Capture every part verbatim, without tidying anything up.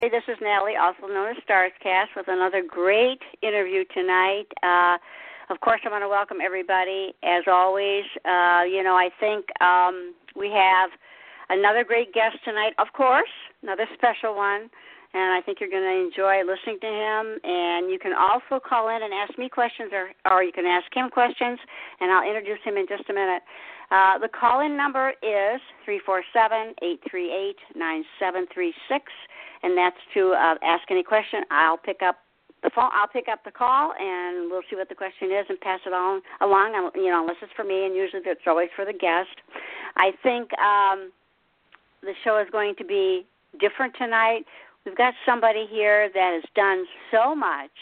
Hey, this is Natalie, also known as Starscast, with another great interview tonight. Uh, of course, I want to welcome everybody. As always, uh, you know, I think um, we have another great guest tonight, of course, another special one, and I think you're going to enjoy listening to him. And you can also call in and ask me questions, or, or you can ask him questions, and I'll introduce him in just a minute. Uh, the call-in number is three four seven, eight three eight, nine seven three six, and that's to uh, ask any question. I'll pick up the phone. I'll pick up the call, and we'll see what the question is and pass it on along. You know, unless it's for me, and usually it's always for the guest. I think um, the show is going to be different tonight. We've got somebody here that has done so much,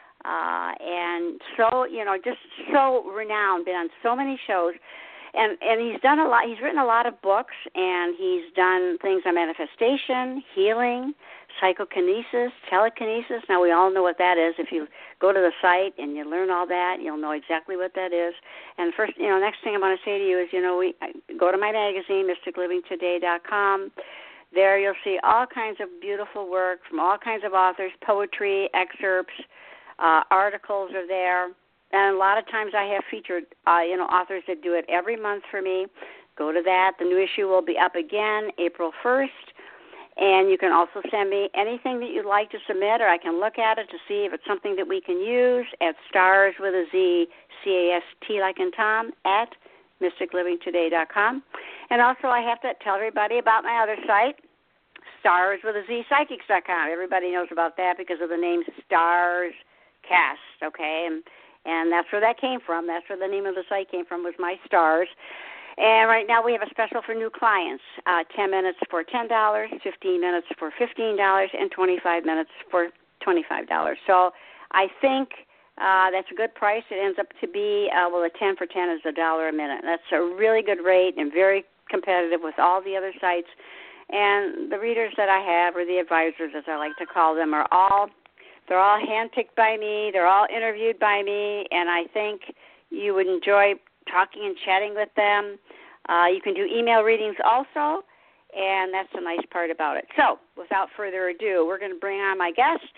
uh, and so you know, just so renowned, been on so many shows. And and he's done a lot. He's written a lot of books, and he's done things on manifestation, healing, psychokinesis, telekinesis. Now, we all know what that is. If you go to the site and you learn all that, you'll know exactly what that is. And first, you know, next thing I want to say to you is, you know, we go to my magazine, mystic living today dot com. There you'll see all kinds of beautiful work from all kinds of authors, poetry, excerpts, uh, articles are there. And a lot of times I have featured, uh, you know, authors that do it every month for me. Go to that. The new issue will be up again April first. And you can also send me anything that you'd like to submit, or I can look at it to see if it's something that we can use at stars with a Z, C A S T like in Tom, at mystic living today dot com. And also I have to tell everybody about my other site, stars with a Z, psychics dot com. Everybody knows about that because of the name Stars Cast, okay? And And that's where that came from. That's where the name of the site came from, was My Stars. And right now we have a special for new clients, uh, ten minutes for ten dollars, fifteen minutes for fifteen dollars, and twenty-five minutes for twenty-five dollars. So I think uh, that's a good price. It ends up to be, uh, well, a ten for ten is a dollar a minute. That's a really good rate and very competitive with all the other sites. And the readers that I have, or the advisors as I like to call them, are all They're all handpicked by me. They're all interviewed by me, and I think you would enjoy talking and chatting with them. Uh, you can do email readings also, and that's the nice part about it. So, without further ado, we're going to bring on my guest,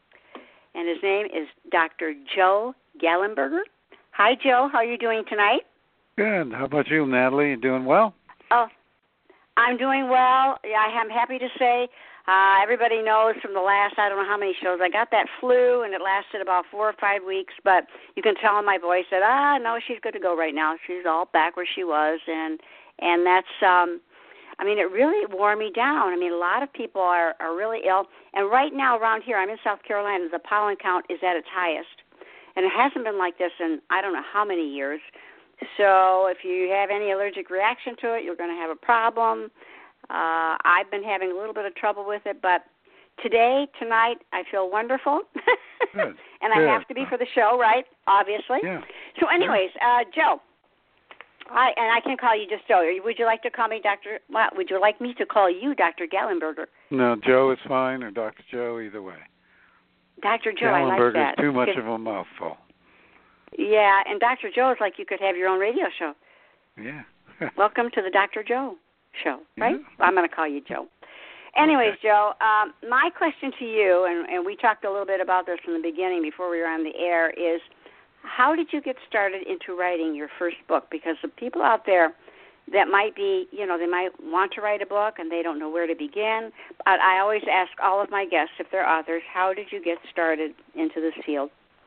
and his name is Doctor Joe Gallenberger. Hi, Joe. How are you doing tonight? Good. How about you, Natalie? You doing well? Oh, I'm doing well. Yeah, I'm happy to say. Uh, everybody knows from the last, I don't know how many shows, I got that flu, and it lasted about four or five weeks, but you can tell in my voice that, ah, no, she's good to go right now. She's all back where she was, and and that's, um, I mean, it really wore me down. I mean, a lot of people are, are really ill, and right now around here, I'm in South Carolina, the pollen count is at its highest, and it hasn't been like this in I don't know how many years. So if you have any allergic reaction to it, you're going to have a problem. Uh, I've been having a little bit of trouble with it, but today, tonight, I feel wonderful. Good. And Good. I have to be for the show, right? Obviously. Yeah. So anyways, uh, Joe, I, and I can call you just Joe. Would you like to call me Doctor Well, would you like me to call you Doctor Gallenberger? No, Joe is fine, or Doctor Joe, either way. Doctor Joe, I like Gallenberger that. is too much of a mouthful. Yeah, and Doctor Joe is like you could have your own radio show. Yeah. Welcome to the Doctor Joe show, right? Yeah. Well, I'm going to call you Joe. Anyways, Okay. Joe, um, my question to you, and, and we talked a little bit about this in the beginning before we were on the air, is how did you get started into writing your first book? Because the people out there that might be, you know, they might want to write a book and they don't know where to begin. But I always ask all of my guests, if they're authors, how did you get started into this field?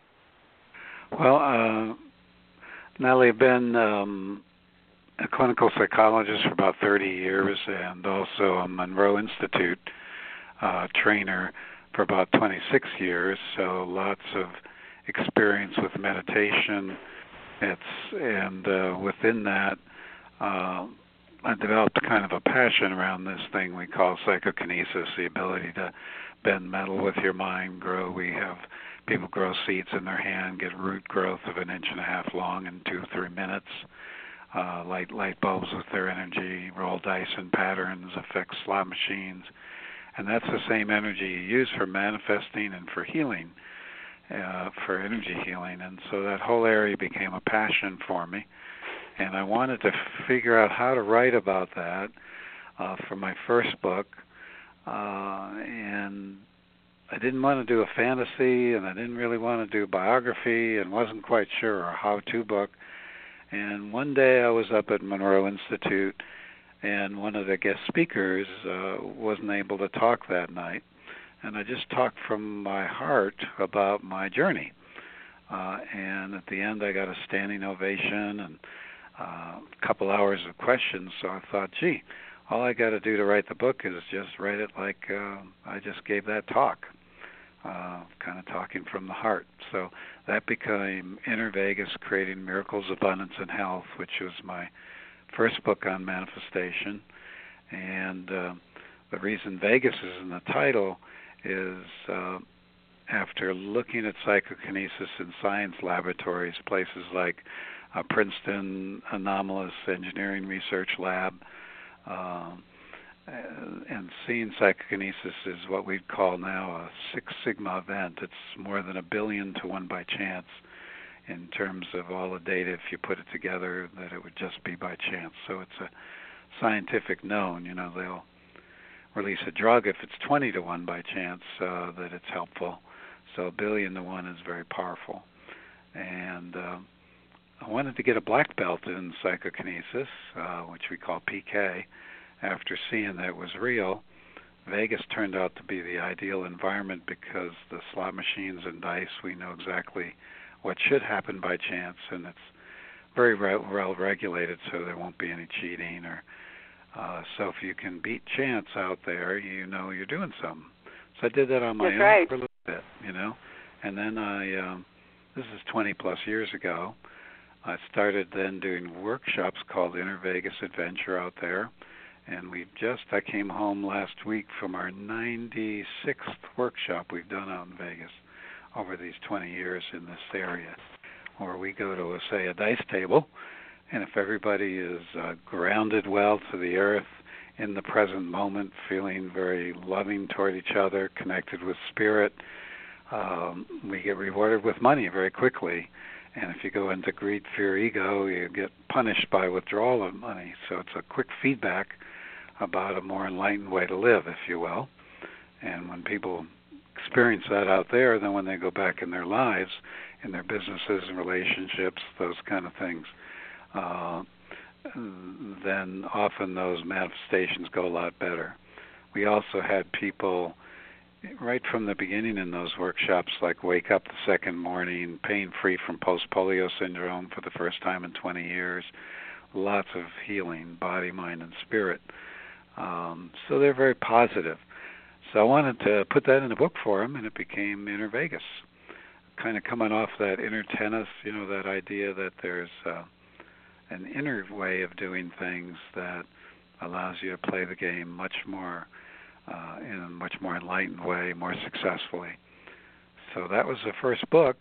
Well, uh, Natalie, I've been um, a clinical psychologist for about thirty years, and also a Monroe Institute uh, trainer for about twenty-six years, so lots of experience with meditation. It's and uh, within that, uh, I developed kind of a passion around this thing we call psychokinesis, the ability to bend metal with your mind, grow. We have people grow seeds in their hand, get root growth of an inch and a half long in two, three minutes. Uh, light light bulbs with their energy, roll dice in patterns, affect slot machines. And that's the same energy you use for manifesting and for healing, uh, for energy healing. And so that whole area became a passion for me. And I wanted to figure out how to write about that uh, for my first book. uh, and I didn't want to do a fantasy, and I didn't really want to do biography, and wasn't quite sure a how-to book. And one day I was up at Monroe Institute, and one of the guest speakers uh, wasn't able to talk that night, and I just talked from my heart about my journey. Uh, and at the end, I got a standing ovation and uh, a couple hours of questions. So I thought, gee, all I got to do to write the book is just write it like uh, I just gave that talk, uh, kind of talking from the heart. So that became Inner Vegas, Creating Miracles, Abundance, and Health, which was my first book on manifestation. And uh, the reason Vegas is in the title is uh, after looking at psychokinesis in science laboratories, places like uh, Princeton Anomalous Engineering Research Lab, um, and seeing psychokinesis is what we'd call now a Six Sigma event. It's more than a billion to one by chance in terms of all the data. If you put it together, that it would just be by chance. So it's a scientific known. You know, they'll release a drug if it's twenty to one by chance uh, that it's helpful. So a billion to one is very powerful. And uh, I wanted to get a black belt in psychokinesis, uh, which we call P K. After seeing that it was real, Vegas turned out to be the ideal environment because the slot machines and dice, we know exactly what should happen by chance, and it's very well regulated, so there won't be any cheating. Or uh, so if you can beat chance out there, you know you're doing something. So I did that on my That's own right. for a little bit, you know. And then I, um, this is twenty plus years ago, I started then doing workshops called Inner Vegas Adventure out there. And we just, I came home last week from our ninety-sixth workshop we've done out in Vegas over these twenty years in this area, where we go to, a, say, a dice table, and if everybody is uh, grounded well to the earth, in the present moment, feeling very loving toward each other, connected with spirit, um, we get rewarded with money very quickly. And if you go into greed, fear, ego, you get punished by withdrawal of money. So it's a quick feedback about a more enlightened way to live, if you will. And when people experience that out there, then when they go back in their lives, in their businesses and relationships, those kind of things, uh, then often those manifestations go a lot better. We also had people right from the beginning in those workshops, like wake up the second morning, pain-free from post-polio syndrome for the first time in twenty years, lots of healing, body, mind, and spirit. Um, so they're very positive. So I wanted to put that in a book for them, and it became Inner Vegas, kind of coming off that inner tennis, you know, that idea that there's uh, an inner way of doing things that allows you to play the game much more uh, in a much more enlightened way, more successfully. So that was the first book.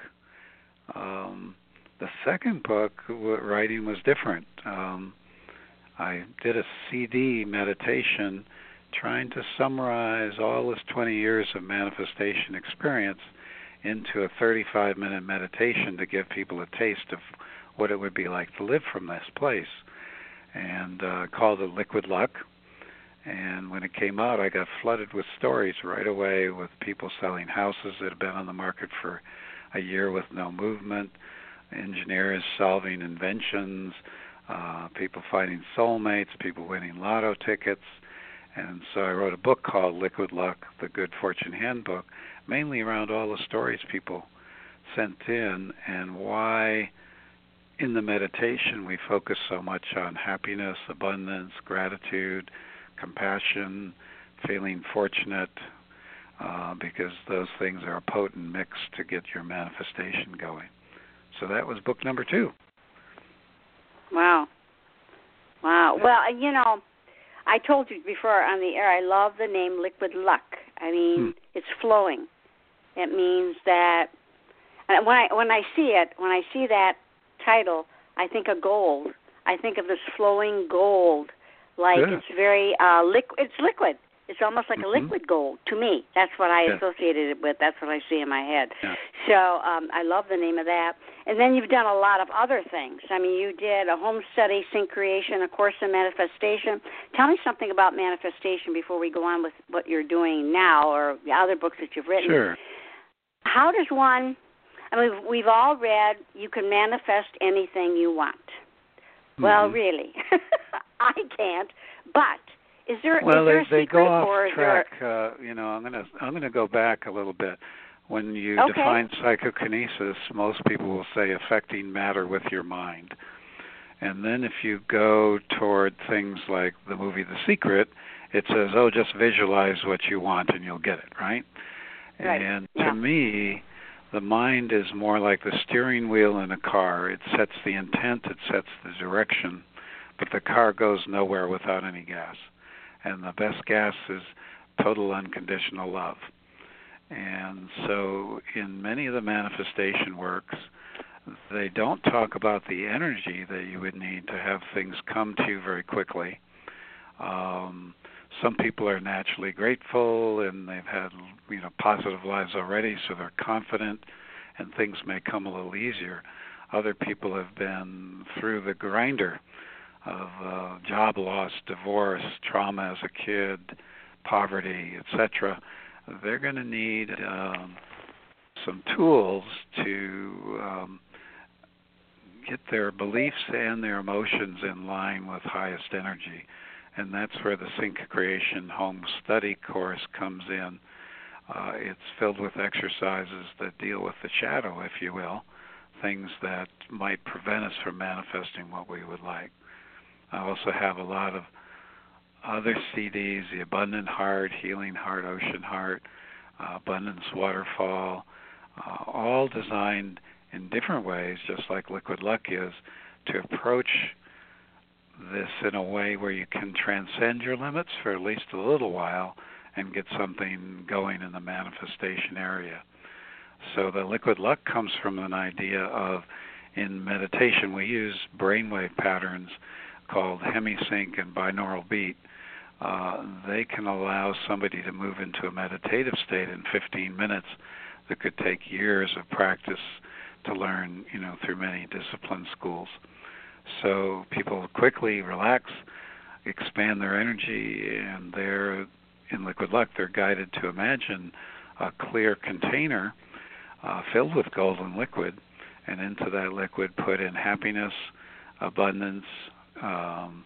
Um, the second book, writing was different. Um, I did a C D meditation trying to summarize all this twenty years of manifestation experience into a thirty-five minute meditation to give people a taste of what it would be like to live from this place, and uh, called it Liquid Luck. And when it came out, I got flooded with stories right away, with people selling houses that had been on the market for a year with no movement, engineers solving inventions, uh, people finding soulmates, people winning lotto tickets. And so I wrote a book called Liquid Luck, The Good Fortune Handbook, mainly around all the stories people sent in and why in the meditation we focus so much on happiness, abundance, gratitude, compassion, feeling fortunate, uh, because those things are a potent mix to get your manifestation going. So that was book number two. Wow. Wow. Well, you know, I told you before on the air, I love the name Liquid Luck. I mean, hmm. it's flowing. It means that and when I when I see it, when I see that title, I think of gold. I think of this flowing gold. Like yeah. It's very uh, liquid. It's liquid. It's almost like mm-hmm. a liquid gold to me. That's what I yeah. associated it with. That's what I see in my head. Yeah. So um, I love the name of that. And then you've done a lot of other things. I mean, you did a home study, Sync Creation, a course in manifestation. Tell me something about manifestation before we go on with what you're doing now or the other books that you've written. Sure. How does one, I mean, we've all read you can manifest anything you want. Mm-hmm. Well, really, I can't, but is there, well, is there they, a secret? They go off or track. There... Uh, you know, I'm going to I'm going to go back a little bit. When you okay. define psychokinesis, most people will say affecting matter with your mind. And then if you go toward things like the movie The Secret, it says, oh, just visualize what you want and you'll get it, right? Right. And yeah. to me, the mind is more like the steering wheel in a car. It sets the intent, it sets the direction, but the car goes nowhere without any gas. And the best gas is total unconditional love. And so in many of the manifestation works, they don't talk about the energy that you would need to have things come to you very quickly. Um, some people are naturally grateful and they've had, you know, positive lives already, so they're confident and things may come a little easier. Other people have been through the grinder of uh, job loss, divorce, trauma as a kid, poverty, et cetera. They're going to need um, some tools to um, get their beliefs and their emotions in line with highest energy. And that's where the Sync Creation Home Study course comes in. Uh, it's filled with exercises that deal with the shadow, if you will, things that might prevent us from manifesting what we would like. I also have a lot of other C Ds, the Abundant Heart, Healing Heart, Ocean Heart, uh, Abundance Waterfall, uh, all designed in different ways, just like Liquid Luck is, to approach this in a way where you can transcend your limits for at least a little while and get something going in the manifestation area. So the Liquid Luck comes from an idea of, in meditation, we use brainwave patterns called hemisync and binaural beat. Uh, they can allow somebody to move into a meditative state in fifteen minutes that could take years of practice to learn, you know, through many discipline schools. So people quickly relax, expand their energy, and they're, in Liquid Luck, they're guided to imagine a clear container uh, filled with golden liquid, and into that liquid put in happiness, abundance, um,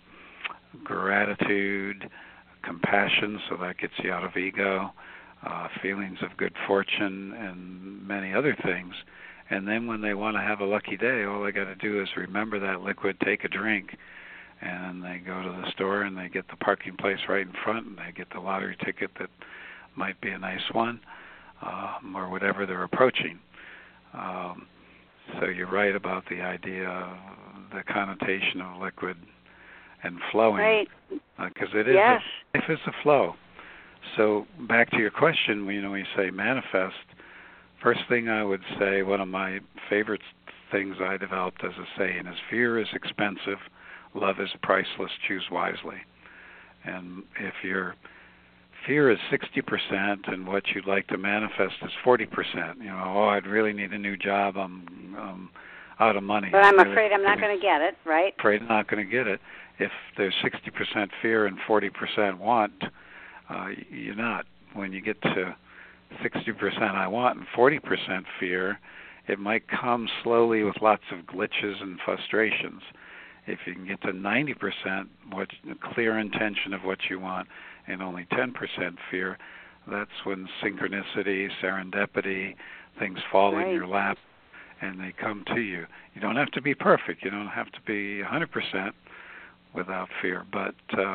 gratitude, compassion, so that gets you out of ego, uh, feelings of good fortune, and many other things. And then when they want to have a lucky day, all they got to do is remember that liquid, take a drink, and they go to the store and they get the parking place right in front, and they get the lottery ticket that might be a nice one, um, or whatever they're approaching. Um, so you're right about the idea of the connotation of liquid and flowing, right? Because uh, it is yes. a, life is a flow. So back to your question, you know, when you say manifest, first thing I would say, one of my favorite things I developed as a saying is, fear is expensive, love is priceless, choose wisely. And if your fear is sixty percent and what you'd like to manifest is forty percent, you know, oh, I'd really need a new job, I'm, I'm out of money. But I'm really afraid I'm not going to get it, right? Afraid I'm not going to get it. If there's sixty percent fear and forty percent want, uh, you're not. When you get to sixty percent I want and forty percent fear, it might come slowly with lots of glitches and frustrations. If you can get to ninety percent what clear intention of what you want and only ten percent fear, that's when synchronicity, serendipity, things fall right. in your lap and they come to you. You don't have to be perfect. You don't have to be one hundred percent without fear, but uh,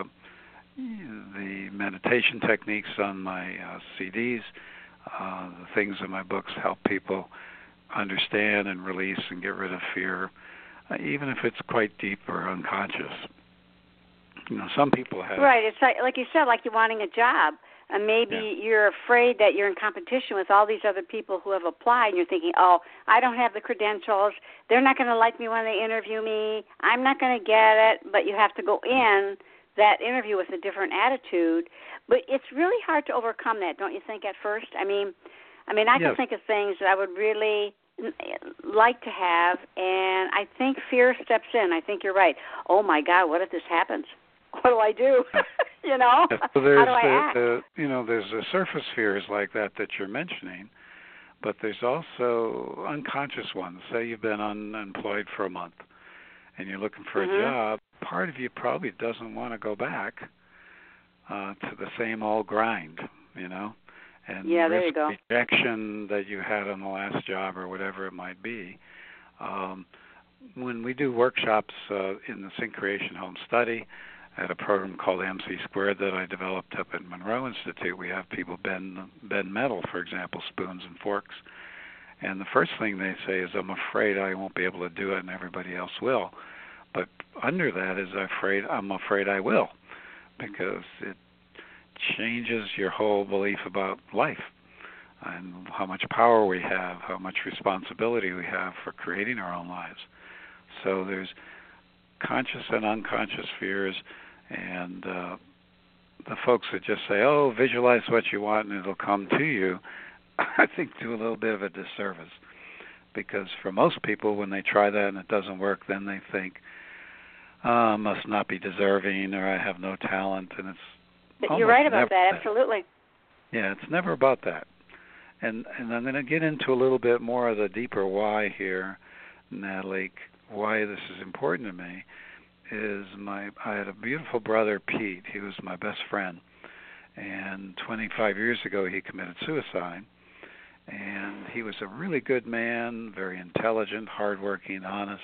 the meditation techniques on my uh, C Ds, uh, the things in my books help people understand and release and get rid of fear, uh, even if it's quite deep or unconscious. You know, some people have... Right, it's like, like you said, like you're wanting a job, and maybe yeah. you're afraid that you're in competition with all these other people who have applied, and you're thinking, oh, I don't have the credentials, they're not going to like me when they interview me, I'm not going to get it, but you have to go in that interview with a different attitude. But it's really hard to overcome that, don't you think, at first? I mean, I mean, I yes. can think of things that I would really like to have, and I think fear steps in. I think you're right. Oh, my God, what if this happens? What do I do? you know, yes, so there's how do I the, act? the, you know, there's the surface fears like that that you're mentioning, but there's also unconscious ones. Say you've been unemployed for a month, and you're looking for mm-hmm. a job. Part of you probably doesn't want to go back uh, to the same old grind, you know, and yeah, there risk you go. rejection that you had on the last job or whatever it might be. Um, when we do workshops uh, in the Sync Creation Home Study, at a program called M C Squared that I developed up at Monroe Institute, we have people bend bend metal, for example, spoons and forks. And the first thing they say is, I'm afraid I won't be able to do it and everybody else will. But under that is afraid I'm afraid I will, because it changes your whole belief about life and how much power we have, how much responsibility we have for creating our own lives. So there's conscious and unconscious fears, and uh, the folks that just say, oh, visualize what you want and it'll come to you, I think do a little bit of a disservice. Because for most people, when they try that and it doesn't work, then they think, oh, I must not be deserving, or I have no talent, and it's You're right about that, that, absolutely. Yeah, it's never about that. And and I'm going to get into a little bit more of the deeper why here, Natalie, why this is important to me. Is my I had a beautiful brother, Pete. He was my best friend, and twenty-five years ago he committed suicide. And he was a really good man, very intelligent, hardworking, honest,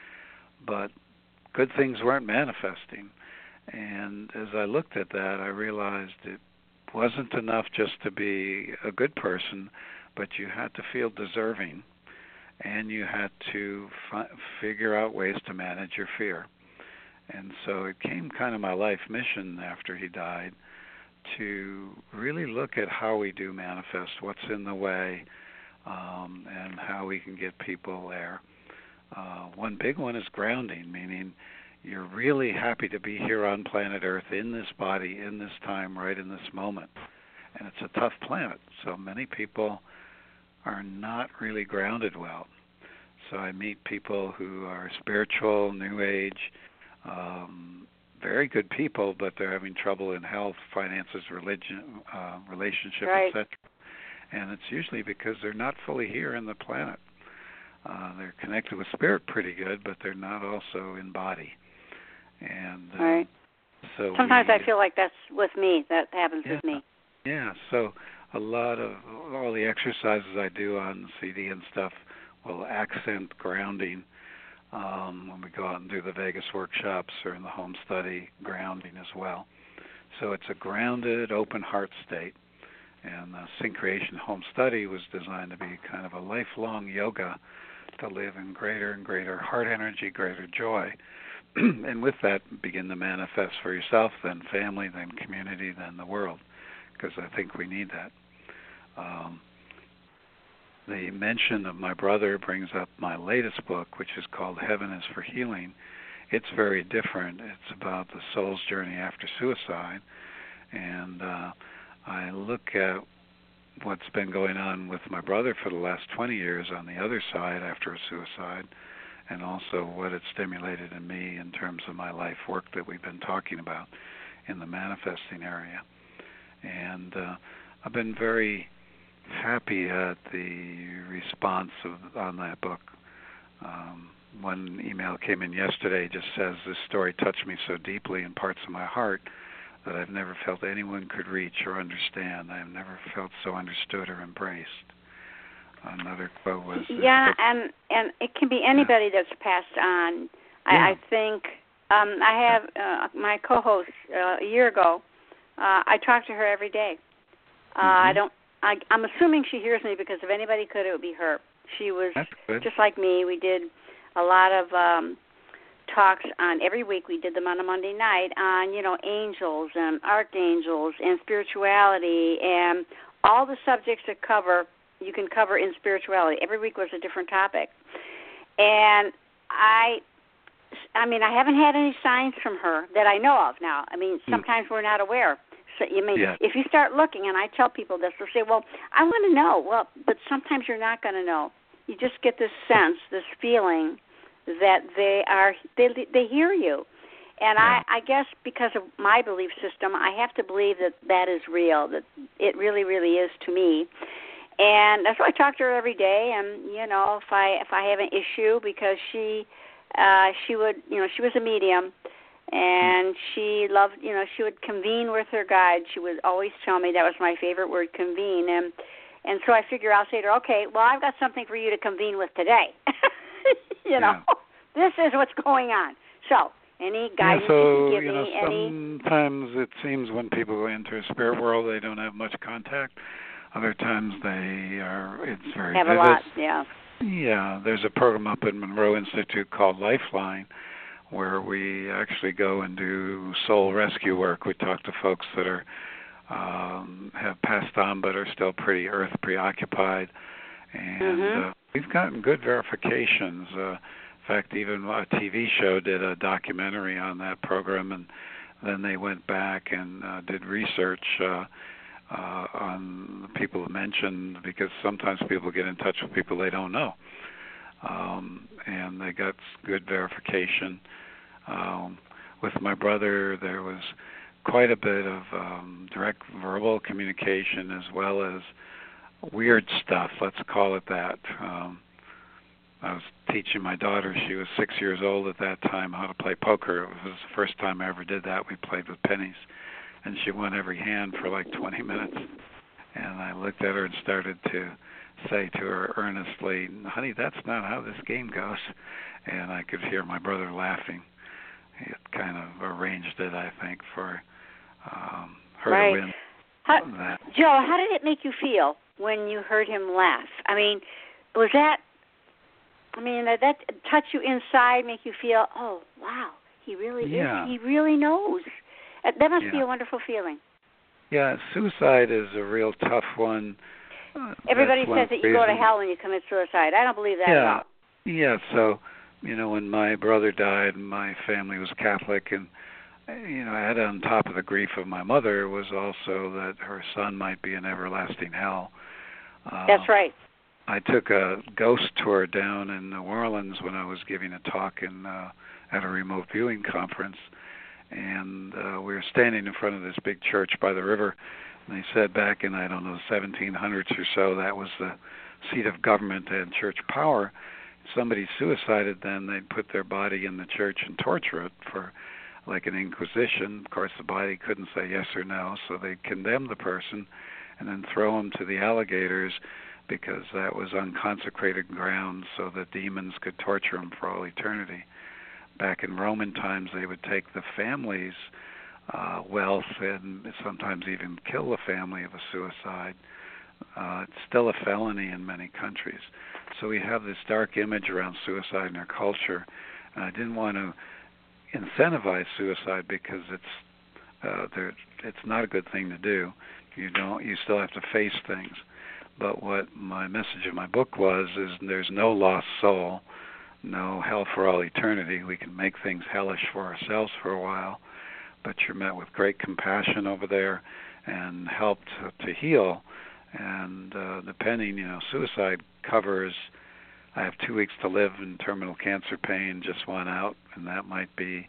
but good things weren't manifesting. And as I looked at that, I realized it wasn't enough just to be a good person, but you had to feel deserving, and you had to fi- figure out ways to manage your fear. And so it became kind of my life mission after he died to really look at how we do manifest, what's in the way, um, and how we can get people there. Uh, one big one is grounding, meaning you're really happy to be here on planet Earth in this body, in this time, right in this moment. And it's a tough planet, so many people are not really grounded well. So I meet people who are spiritual, New Age, um, very good people, but they're having trouble in health, finances, religion, uh, relationship, right. et cetera. And it's usually because they're not fully here in the planet. Uh, they're connected with spirit pretty good, but they're not also in body. And uh, right. so sometimes we, I feel like that's with me. That happens yeah, with me. Yeah. So a lot of all the exercises I do on C D and stuff will accent grounding. Um, when we go out and do the Vegas workshops or in the home study, grounding as well. So it's a grounded, open heart state. And the Sync Creation Home Study was designed to be kind of a lifelong yoga to live in greater and greater heart energy, greater joy. And with that, begin to manifest for yourself, then family, then community, then the world, because I think we need that. Um, The mention of my brother brings up my latest book, which is called Heaven is for Healing. It's very different. It's about the soul's journey after suicide. And uh, I look at what's been going on with my brother for the last twenty years on the other side after a suicide, and also what it stimulated in me in terms of my life work that we've been talking about in the manifesting area. And uh, I've been very happy at the response of, on that book. Um, one email came in yesterday, just says, this story touched me so deeply in parts of my heart that I've never felt anyone could reach or understand. I've never felt so understood or embraced. Another quote was... Yeah, uh, and, and it can be anybody yeah. that's passed on. I, yeah. I think um, I have uh, my co-host uh, a year ago. Uh, I talk to her every day. Uh, mm-hmm. I don't. I, I'm assuming she hears me, because if anybody could, it would be her. She was just like me. We did a lot of um, talks on every week. We did them on a Monday night on, you know, angels and archangels and spirituality and all the subjects that cover you can cover in spirituality. Every week was a different topic. And I I mean, I haven't had any signs from her that I know of now. I mean, sometimes mm. we're not aware. So you mean yeah. if you start looking, and I tell people this, they'll say, "Well, I want to know." Well, but sometimes you're not going to know. You just get this sense, this feeling that they are they they hear you. And yeah. I, I guess because of my belief system, I have to believe that that is real, that it really, really is to me. And that's why I talk to her every day. And you know, if I if I have an issue, because she uh, she would you know she was a medium, and she loved you know she would convene with her guide. She would always tell me that was my favorite word, convene. And and so I figure I'll say to her, okay, well I've got something for you to convene with today. you know, yeah. this is what's going on. So. Any guidance yeah, so, you can give you know, me? Any? Sometimes it seems when people go into a spirit world, they don't have much contact. Other times they are. It's very have vivid. a lot. Yeah. Yeah. There's a program up at Monroe Institute called Lifeline, where we actually go and do soul rescue work. We talk to folks that are um, have passed on but are still pretty earth preoccupied, and mm-hmm. uh, we've gotten good verifications. Uh, In fact, even a T V show did a documentary on that program, and then they went back and uh, did research uh, uh, on the people mentioned, because sometimes people get in touch with people they don't know. Um, and they got good verification. Um, with my brother, there was quite a bit of um, direct verbal communication, as well as weird stuff, let's call it that. Um, I was teaching my daughter, she was six years old at that time, how to play poker. It was the first time I ever did that. We played with pennies, and she won every hand for like twenty minutes. And I looked at her and started to say to her earnestly, honey, that's not how this game goes. And I could hear my brother laughing. He had kind of arranged it, I think, for um, her right. to win. How, that. Joe, how did it make you feel when you heard him laugh? I mean, was that... I mean, that, that touch you inside, make you feel, oh, wow, he really yeah. is. He really knows. That must yeah. be a wonderful feeling. Yeah, suicide is a real tough one. Uh, Everybody says that you reason. go to hell when you commit suicide. I don't believe that yeah. at all. Yeah, so, you know, when my brother died, my family was Catholic, and, you know, I had on top of the grief of my mother was also that her son might be in everlasting hell. Uh, That's right. I took a ghost tour down in New Orleans when I was giving a talk in uh, at a remote viewing conference, and uh, we were standing in front of this big church by the river, and they said back in, I don't know, seventeen hundreds or so, that was the seat of government and church power. If somebody suicided, then they'd put their body in the church and torture it for like an inquisition. Of course, the body couldn't say yes or no, so they'd condemn the person and then throw him to the alligators, because that was unconsecrated ground, so the demons could torture him for all eternity. Back in Roman times, they would take the family's uh, wealth and sometimes even kill the family of a suicide. Uh, it's still a felony in many countries. So we have this dark image around suicide in our culture. And I didn't want to incentivize suicide because it's uh, there, it's not a good thing to do. You don't. You still have to face things. But what my message in my book was is there's no lost soul, no hell for all eternity. We can make things hellish for ourselves for a while, but you're met with great compassion over there and help to, to heal. And uh, depending, you know, suicide covers, I have two weeks to live in terminal cancer pain, just one out, and that might be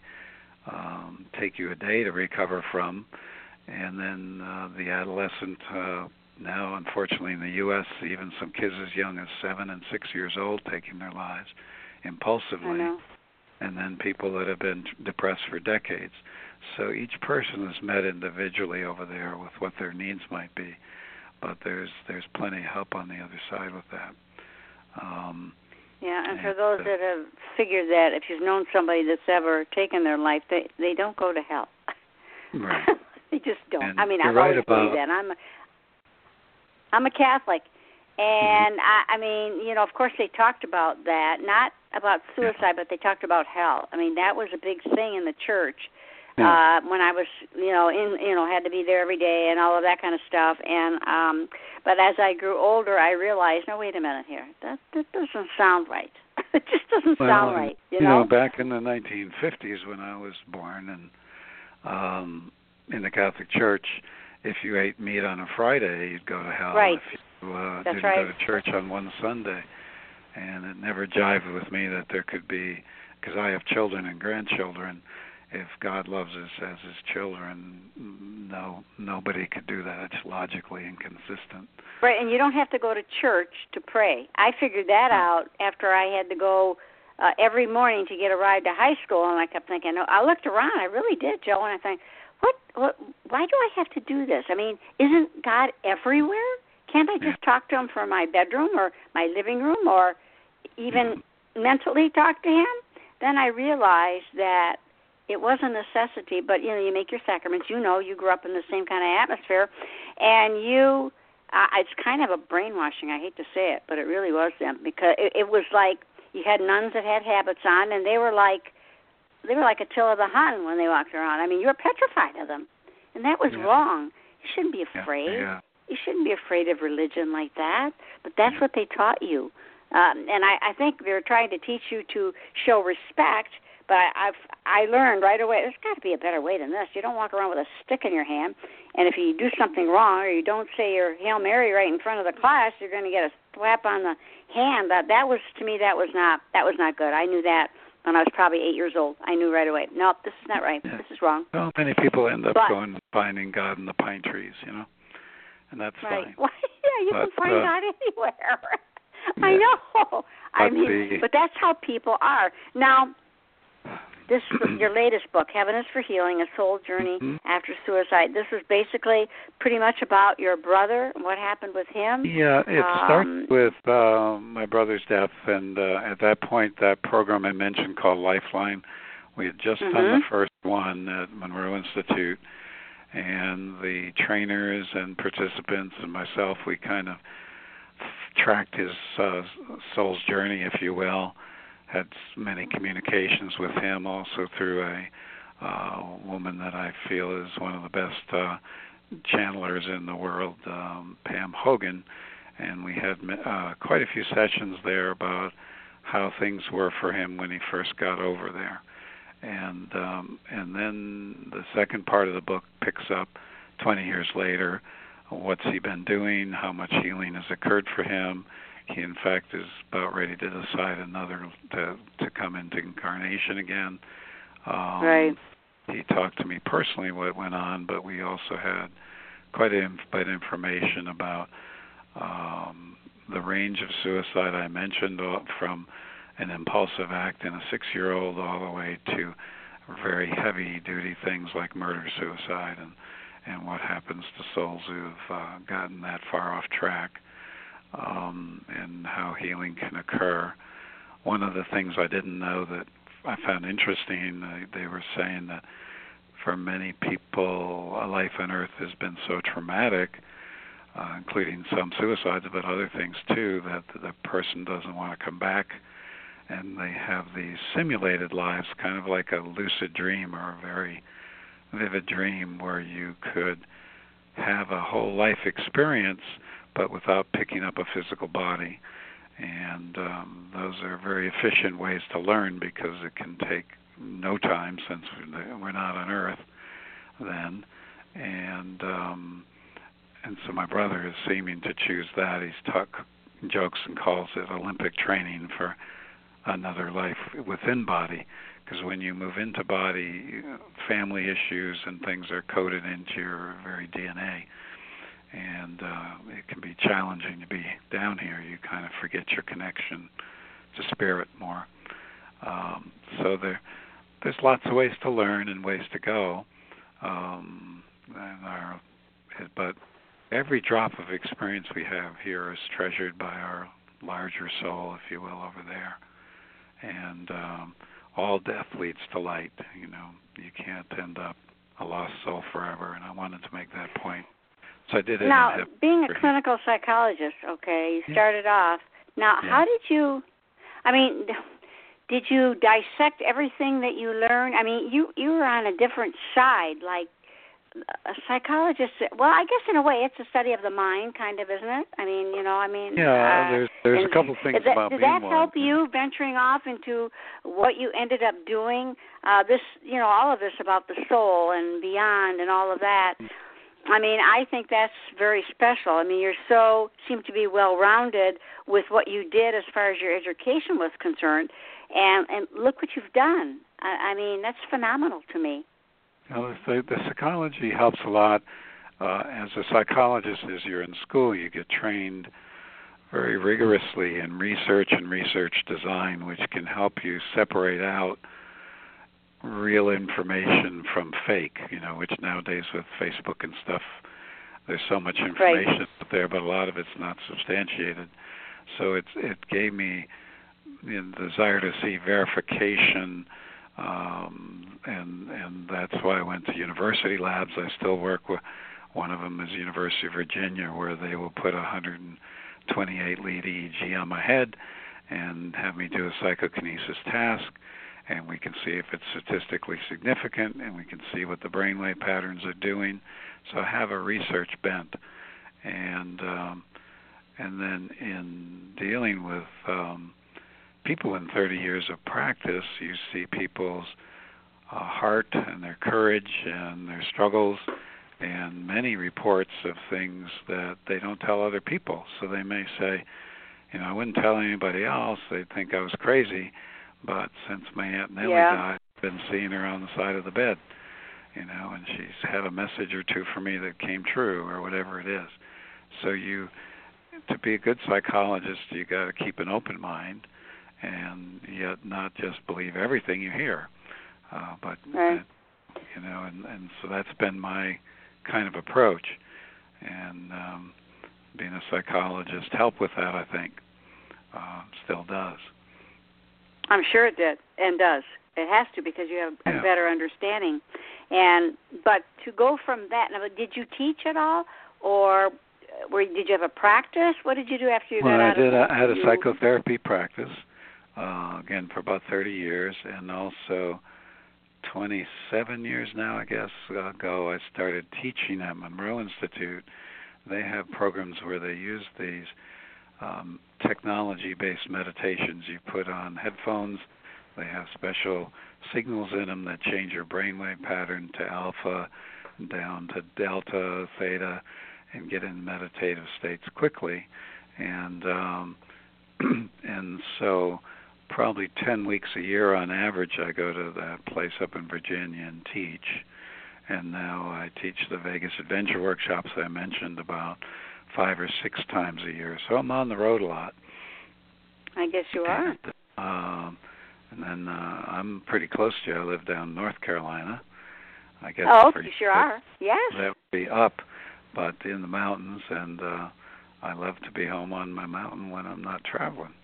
um, take you a day to recover from. And then uh, the adolescent, uh, now unfortunately in the U S, even some kids as young as seven and six years old taking their lives impulsively. I know. And then people that have been depressed for decades. So each person is met individually over there with what their needs might be. But there's there's plenty of help on the other side with that. Um, yeah, and, and for uh, those that have figured that, if you've known somebody that's ever taken their life, they they don't go to hell. Right. They just don't. And I mean, I've I've right always about, believed that. I'm a, I'm a Catholic, and mm-hmm. I, I mean, you know, of course they talked about that, not about suicide, yeah. but they talked about hell. I mean, that was a big thing in the church. Yeah. Uh, when I was, you know, in, you know, had to be there every day and all of that kind of stuff. And um, but as I grew older, I realized, no, wait a minute here, that that doesn't sound right. It just doesn't well, sound right, you, you know? know, back in the nineteen fifties when I was born and um, in the Catholic Church, if you ate meat on a Friday, you'd go to hell. Right. If you uh, That's didn't right. go to church on one Sunday. And it never jived with me that there could be, because I have children and grandchildren, if God loves us as his children, no, nobody could do that. It's logically inconsistent. Right, and you don't have to go to church to pray. I figured that out after I had to go uh, every morning to get a ride to high school, and I kept thinking, oh, I looked around, I really did, Joe, and I think, what, what, why do I have to do this? I mean, isn't God everywhere? Can't I just talk to him from my bedroom or my living room or even mentally talk to him? Then I realized that it was a necessity, but, you know, you make your sacraments. You know, you grew up in the same kind of atmosphere, and you, uh, it's kind of a brainwashing. I hate to say it, but it really was them, because it, it was like you had nuns that had habits on, and they were like, they were like Attila the Hun when they walked around. I mean, you were petrified of them, and that was yeah. wrong. You shouldn't be afraid. Yeah. Yeah. You shouldn't be afraid of religion like that, but that's what they taught you. Um, and I, I think they're trying to teach you to show respect, but I, I've I learned right away, there's got to be a better way than this. You don't walk around with a stick in your hand, and if you do something wrong or you don't say your Hail Mary right in front of the class, you're going to get a slap on the hand. That that was, to me, that was not that was not good. I knew that when I was probably eight years old. I knew right away, nope, this is not right. Yeah. This is wrong. Well, many people end up but, going and finding God in the pine trees, you know, and that's right. fine. Well, yeah, you but, can find uh, God anywhere. yeah. I know. I But mean, the- but that's how people are. Now, this your latest book, Heaven is for Healing, A Soul Journey mm-hmm. After Suicide. This was basically pretty much about your brother and what happened with him. Yeah, it um, starts with uh, my brother's death, and uh, at that point, that program I mentioned called Lifeline, we had just mm-hmm. done the first one at Monroe Institute, and the trainers and participants and myself, we kind of tracked his uh, soul's journey, if you will. Had many communications with him, also through a uh, woman that I feel is one of the best uh, channelers in the world, um, Pam Hogan, and we had uh, quite a few sessions there about how things were for him when he first got over there. And um, and then the second part of the book picks up twenty years later. What's he been doing? How much healing has occurred for him? He, in fact, is about ready to decide another to to come into incarnation again. Um, right. He talked to me personally what went on, but we also had quite a bit of information about um, the range of suicide I mentioned, from an impulsive act in a six-year-old all the way to very heavy-duty things like murder-suicide, and, and what happens to souls who've uh, gotten that far off track, um, and how healing can occur. One of the things I didn't know that I found interesting, uh, they were saying that for many people, a life on Earth has been so traumatic, uh, including some suicides, but other things too, that the person doesn't want to come back, and they have these simulated lives, kind of like a lucid dream or a very vivid dream where you could have a whole life experience, but without picking up a physical body. And um, those are very efficient ways to learn, because it can take no time, since we're not on Earth then. And um, and so my brother is seeming to choose that. He's talk, jokes and calls it Olympic training for another life within body, because when you move into body, family issues and things are coded into your very D N A. And uh, it can be challenging to be down here. You kind of forget your connection to spirit more. Um, so there, there's lots of ways to learn and ways to go. Um, and our, but every drop of experience we have here is treasured by our larger soul, if you will, over there. And um, all death leads to light. You know, you can't end up a lost soul forever. And I wanted to make that point. So I did it. Now, being a clinical psychologist, okay, you started yeah. off. Now, yeah. how did you, I mean, did you dissect everything that you learned? I mean, you, you were on a different side. Like, a psychologist, well, I guess in a way it's a study of the mind, kind of, isn't it? I mean, you know, I mean. Yeah, uh, there's there's a couple things that, about did being that help one. you venturing off into what you ended up doing? Uh, this, you know, all of this about the soul and beyond and all of that. I mean, I think that's very special. I mean, you're so, seem to be well-rounded with what you did as far as your education was concerned. And, and look what you've done. I, I mean, that's phenomenal to me. Well, the, the psychology helps a lot. Uh, as a psychologist, as you're in school, you get trained very rigorously in research and research design, which can help you separate out real information from fake, you know, which nowadays with Facebook and stuff, there's so much information right. out there, but a lot of it's not substantiated. So it's, it gave me the desire to see verification, um, and and that's why I went to university labs. I still work with, one of them is University of Virginia, where they will put a one hundred twenty-eight lead E E G on my head and have me do a psychokinesis task, and we can see if it's statistically significant, and we can see what the brainwave patterns are doing. So I have a research bent, and um, and then in dealing with um, people in thirty years of practice, you see people's uh, heart and their courage and their struggles, and many reports of things that they don't tell other people. So they may say, you know, I wouldn't tell anybody else. They'd think I was crazy. But since my Aunt Nellie yeah. died, I've been seeing her on the side of the bed, you know, and she's had a message or two for me that came true or whatever it is. So you, to be a good psychologist, you got to keep an open mind and yet not just believe everything you hear. Uh, but, right. uh, you know, and, and so that's been my kind of approach. And um, being a psychologist helped with that, I think, uh, still does. I'm sure it did and does. It has to, because you have a yeah. better understanding. And but to go from that, now, did you teach at all, or were, did you have a practice? What did you do after you well, got I out did. of I had a psychotherapy practice, uh, again, for about thirty years, and also twenty-seven years now, I guess, ago, I started teaching at Monroe Institute. They have programs where they use these um, technology-based meditations. You put on headphones. They have special signals in them that change your brainwave pattern to alpha, down to delta, theta, and get in meditative states quickly. And um, and so probably ten weeks a year on average, I go to that place up in Virginia and teach. And now I teach the Vegas Adventure Workshops I mentioned about five or six times a year. So I'm on the road a lot. I guess you are. And, um, and then uh, I'm pretty close to you. I live down in North Carolina. I guess oh, for you sure are. Yes. That would be up, but in the mountains, and uh, I love to be home on my mountain when I'm not traveling.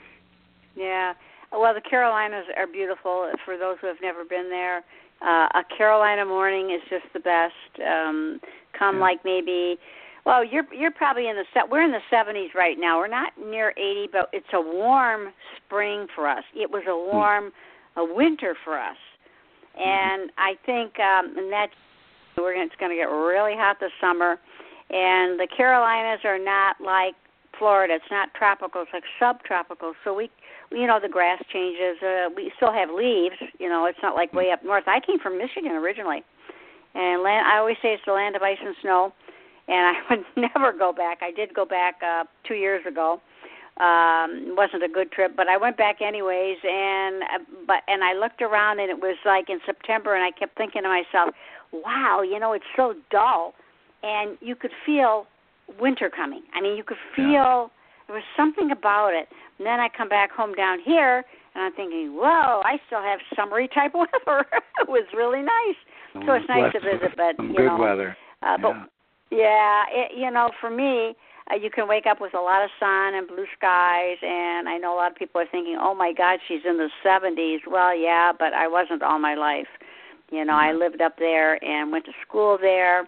Yeah. Well, the Carolinas are beautiful. For those who have never been there, uh, a Carolina morning is just the best. Um, come yeah. like maybe, well, you're you're probably in the se- we're in the seventies right now. We're not near eighty, but it's a warm spring for us. It was a warm mm. a winter for us, and mm-hmm. I think um, and that's we're gonna, it's going to get really hot this summer. And the Carolinas are not like Florida. It's not tropical. It's like subtropical. So we, you know, the grass changes. Uh, we still have leaves. You know, it's not like way up north. I came from Michigan originally, and land, I always say it's the land of ice and snow. And I would never go back. I did go back uh, two years ago. Um, it wasn't a good trip, but I went back anyways. And uh, but and I looked around, and it was like in September, and I kept thinking to myself, "Wow, you know, it's so dull." And you could feel winter coming. I mean, you could feel yeah. there was something about it. And then I come back home down here, and I'm thinking, whoa, I still have summery type weather. It was really nice. Well, so it's nice to visit, but some you good know, weather. Uh, but yeah, yeah it, you know, for me, uh, you can wake up with a lot of sun and blue skies, and I know a lot of people are thinking, oh my God, she's in the seventies. Well, yeah, but I wasn't all my life. You know, mm-hmm. I lived up there and went to school there.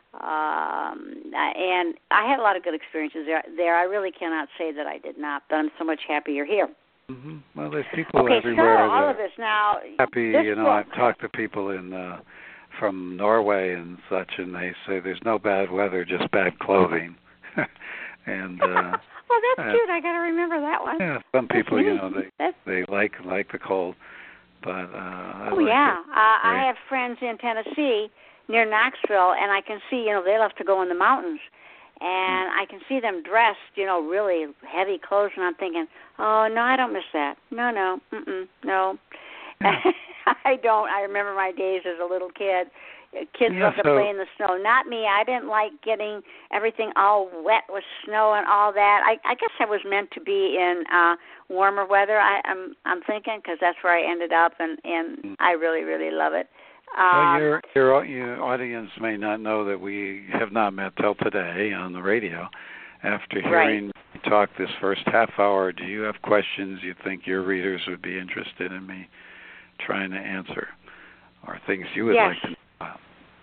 Um, and I had a lot of good experiences there. There, I really cannot say that I did not, but I'm so much happier here. Mm-hmm. Well, there's people okay, everywhere. So all of this now. Happy, this you know. book, I've talked to people in uh, from Norway and such, and they say there's no bad weather, just bad clothing. and uh, well, that's uh, cute. I got to remember that one. Yeah, some that's people, neat. you know, they that's... they like like the cold, but uh, I oh like yeah, it. uh, I have friends in Tennessee near Knoxville, and I can see, you know, they love to go in the mountains. And I can see them dressed, you know, really heavy clothes, and I'm thinking, oh, no, I don't miss that. No, no, mm-mm, no. Yeah. I don't. I remember my days as a little kid. Kids yeah, love to so, play in the snow. Not me. I didn't like getting everything all wet with snow and all that. I, I guess I was meant to be in uh, warmer weather, I, I'm I'm thinking, because that's where I ended up, and, and mm. I really, really love it. Well, your, your your audience may not know that we have not met till today on the radio. After hearing right. me talk this first half hour, do you have questions you think your readers would be interested in me trying to answer, or things you would yes. like to know about?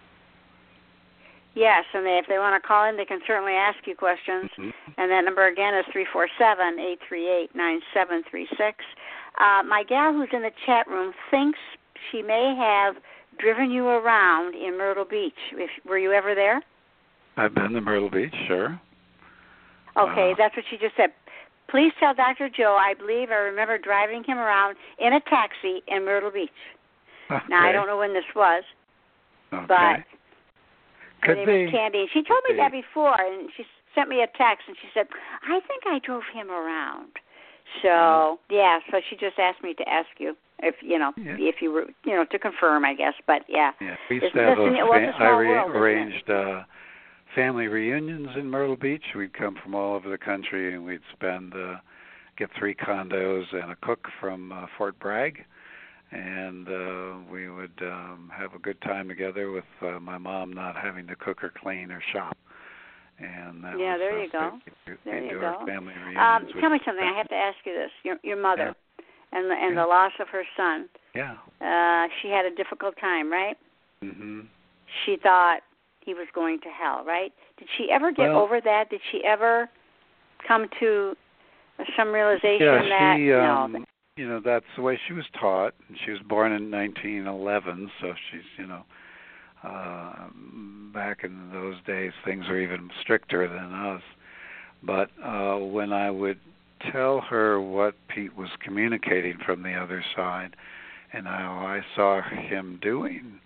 Yes, and they, if they want to call in, they can certainly ask you questions. Mm-hmm. And that number again is three four seven, eight three eight, nine seven three six. Uh, my gal who's in the chat room thinks she may have driven you around in Myrtle Beach. If, were you ever there? I've been to Myrtle Beach, sure. Okay, uh, that's what she just said. Please tell Doctor Joe, I believe I remember driving him around in a taxi in Myrtle Beach. Okay. Now, I don't know when this was, okay. but her Could name be. is Candy. She told Could me that be. before, and she sent me a text, and she said, I think I drove him around. So, mm-hmm. yeah, so she just asked me to ask you. If you know, yeah. if you were, you know, to confirm, I guess. But yeah, yeah. We used to have listen, a, a I re- world, arranged uh, family reunions in Myrtle Beach. We'd come from all over the country, and we'd spend uh, get three condos and a cook from uh, Fort Bragg, and uh, we would um, have a good time together with uh, my mom not having to cook or clean or shop. And that yeah, was, there uh, you go. We, there we you do go. Our family reunions. Um, tell me something. I have to ask you this. Your your mother. Yeah. And the, and yeah. the loss of her son. Yeah. Uh, she had a difficult time, right? Mm-hmm. She thought he was going to hell, right? Did she ever get well, over that? Did she ever come to some realization yeah, that she, um, no? You know, that's the way she was taught. She was born in nineteen eleven, so she's, you know, uh, back in those days, things were even stricter than us. But uh, when I would tell her what Pete was communicating from the other side and how I saw him doing,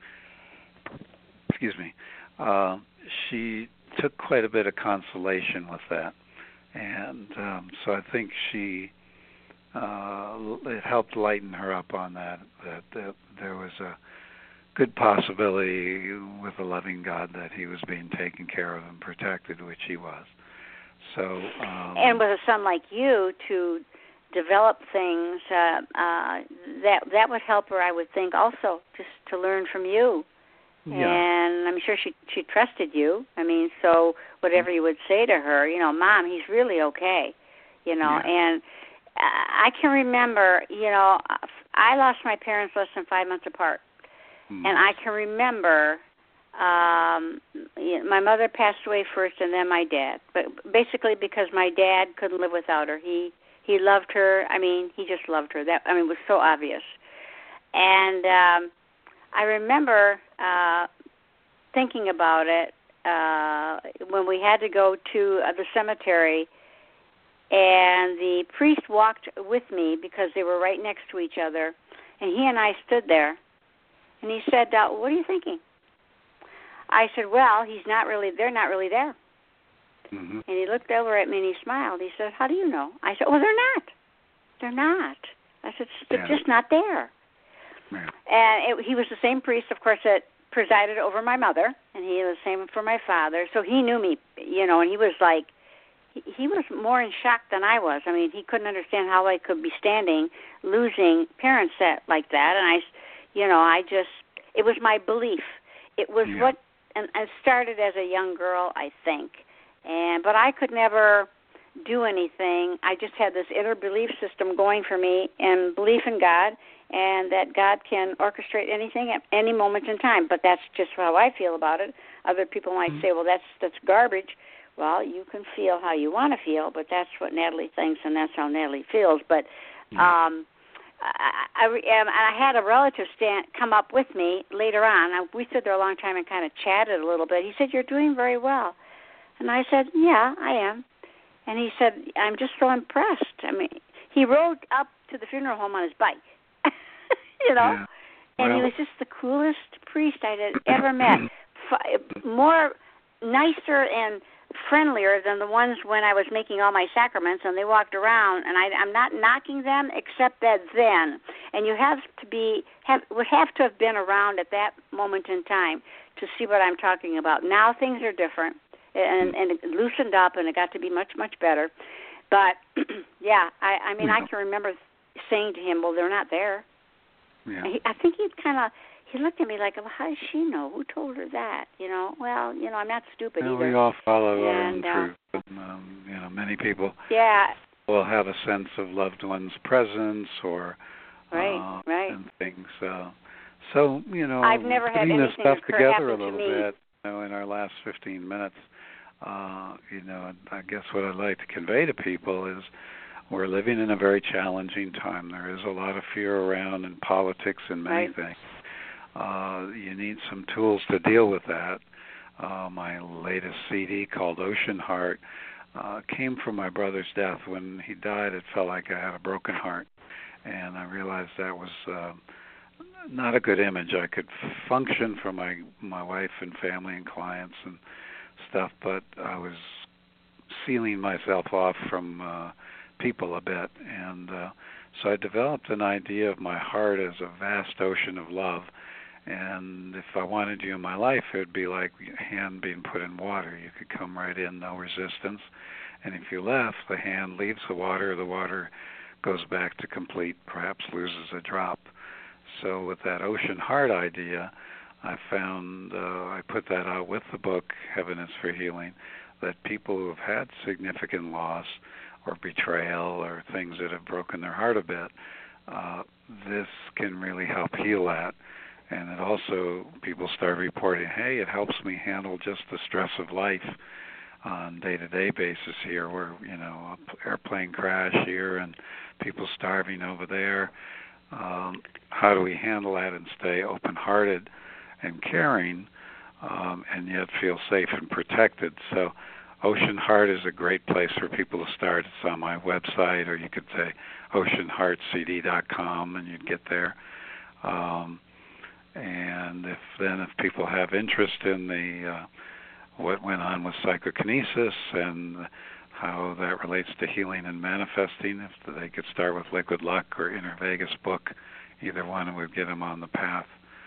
excuse me, uh, she took quite a bit of consolation with that. And um, so I think she, uh, it helped lighten her up on that, that, that there was a good possibility with a loving God that he was being taken care of and protected, which he was. So, um, and with a son like you to develop things, uh, uh, that that would help her, I would think, also just to learn from you. Yeah. And I'm sure she she trusted you. I mean, so whatever you would say to her, you know, Mom, he's really okay, you know. Yeah. And I can remember, you know, I lost my parents less than five months apart, mm. and I can remember. Um, my mother passed away first, and then my dad. But basically, because my dad couldn't live without her, he he loved her. I mean, he just loved her. That I mean, it was so obvious. And um, I remember uh, thinking about it uh, when we had to go to uh, the cemetery, and the priest walked with me because they were right next to each other, and he and I stood there, and he said, uh, "What are you thinking?" I said, well, he's not really, they're not really there. Mm-hmm. And he looked over at me and he smiled. He said, how do you know? I said, well, they're not. They're not. I said, they're yeah. just not there. Yeah. And it, he was the same priest, of course, that presided over my mother, and he was the same for my father. So he knew me, you know, and he was like, he, he was more in shock than I was. I mean, he couldn't understand how I could be standing, losing parents that, like that. And I, you know, I just, it was my belief. It was yeah. what, and I started as a young girl, I think, and but I could never do anything. I just had this inner belief system going for me, and belief in God, and that God can orchestrate anything at any moment in time. But that's just how I feel about it. Other people might mm-hmm. say, well, that's that's garbage. Well, you can feel how you want to feel, but that's what Natalie thinks, and that's how Natalie feels. But mm-hmm. um, I, I, um, and I had a relative stand come up with me later on. I, we stood there a long time and kind of chatted a little bit. He said, "You're doing very well," and I said, "Yeah, I am." And he said, "I'm just so impressed." I mean, he rode up to the funeral home on his bike, you know, yeah. and well, he was just the coolest priest I had ever met. F- more nicer and friendlier than the ones when I was making all my sacraments and they walked around, and I, I'm not knocking them except that then, and you have to be have would have to have been around at that moment in time to see what I'm talking about. Now things are different, and, and it loosened up, and it got to be much, much better. But yeah, I, I mean, yeah. I can remember saying to him, "Well, they're not there." Yeah. He, I think he kind of he looked at me like, "Well, how does she know? Who told her that?" You know. Well, you know, I'm not stupid well, either. We all follow our own and, uh, truth. And, um, you know, many people yeah. will have a sense of loved one's presence or Right, uh, right. and things. Uh, so you know, I've never had putting this anything stuff occur together happen a little to me. bit, you know, in our last fifteen minutes. Uh, you know, I guess what I'd like to convey to people is we're living in a very challenging time. There is a lot of fear around in politics and many Right. things. Uh, you need some tools to deal with that. Uh, my latest C D called Ocean Heart uh, came from my brother's death. When he died, it felt like I had a broken heart, and I realized that was uh, not a good image. I could function for my my wife and family and clients and stuff, but I was sealing myself off from uh, people a bit, and uh, so I developed an idea of my heart as a vast ocean of love. And if I wanted you in my life, it would be like a hand being put in water. You could come right in, no resistance. And if you left, the hand leaves the water, the water goes back to complete, perhaps loses a drop. So with that ocean heart idea, I found, uh, I put that out with the book, Heaven is for Healing, that people who have had significant loss or betrayal or things that have broken their heart a bit, uh, this can really help heal that. And it also, people start reporting, hey, it helps me handle just the stress of life on day-to-day basis here, where, you know, airplane crash here and people starving over there. Um, how do we handle that and stay open-hearted and caring um, and yet feel safe and protected? So Ocean Heart is a great place for people to start. It's on my website, or you could say ocean heart c d dot com, and you'd get there. Um, And if then if people have interest in the uh, what went on with psychokinesis and how that relates to healing and manifesting, if they could start with Liquid Luck or Inner Vegas book, either one would get them on the path.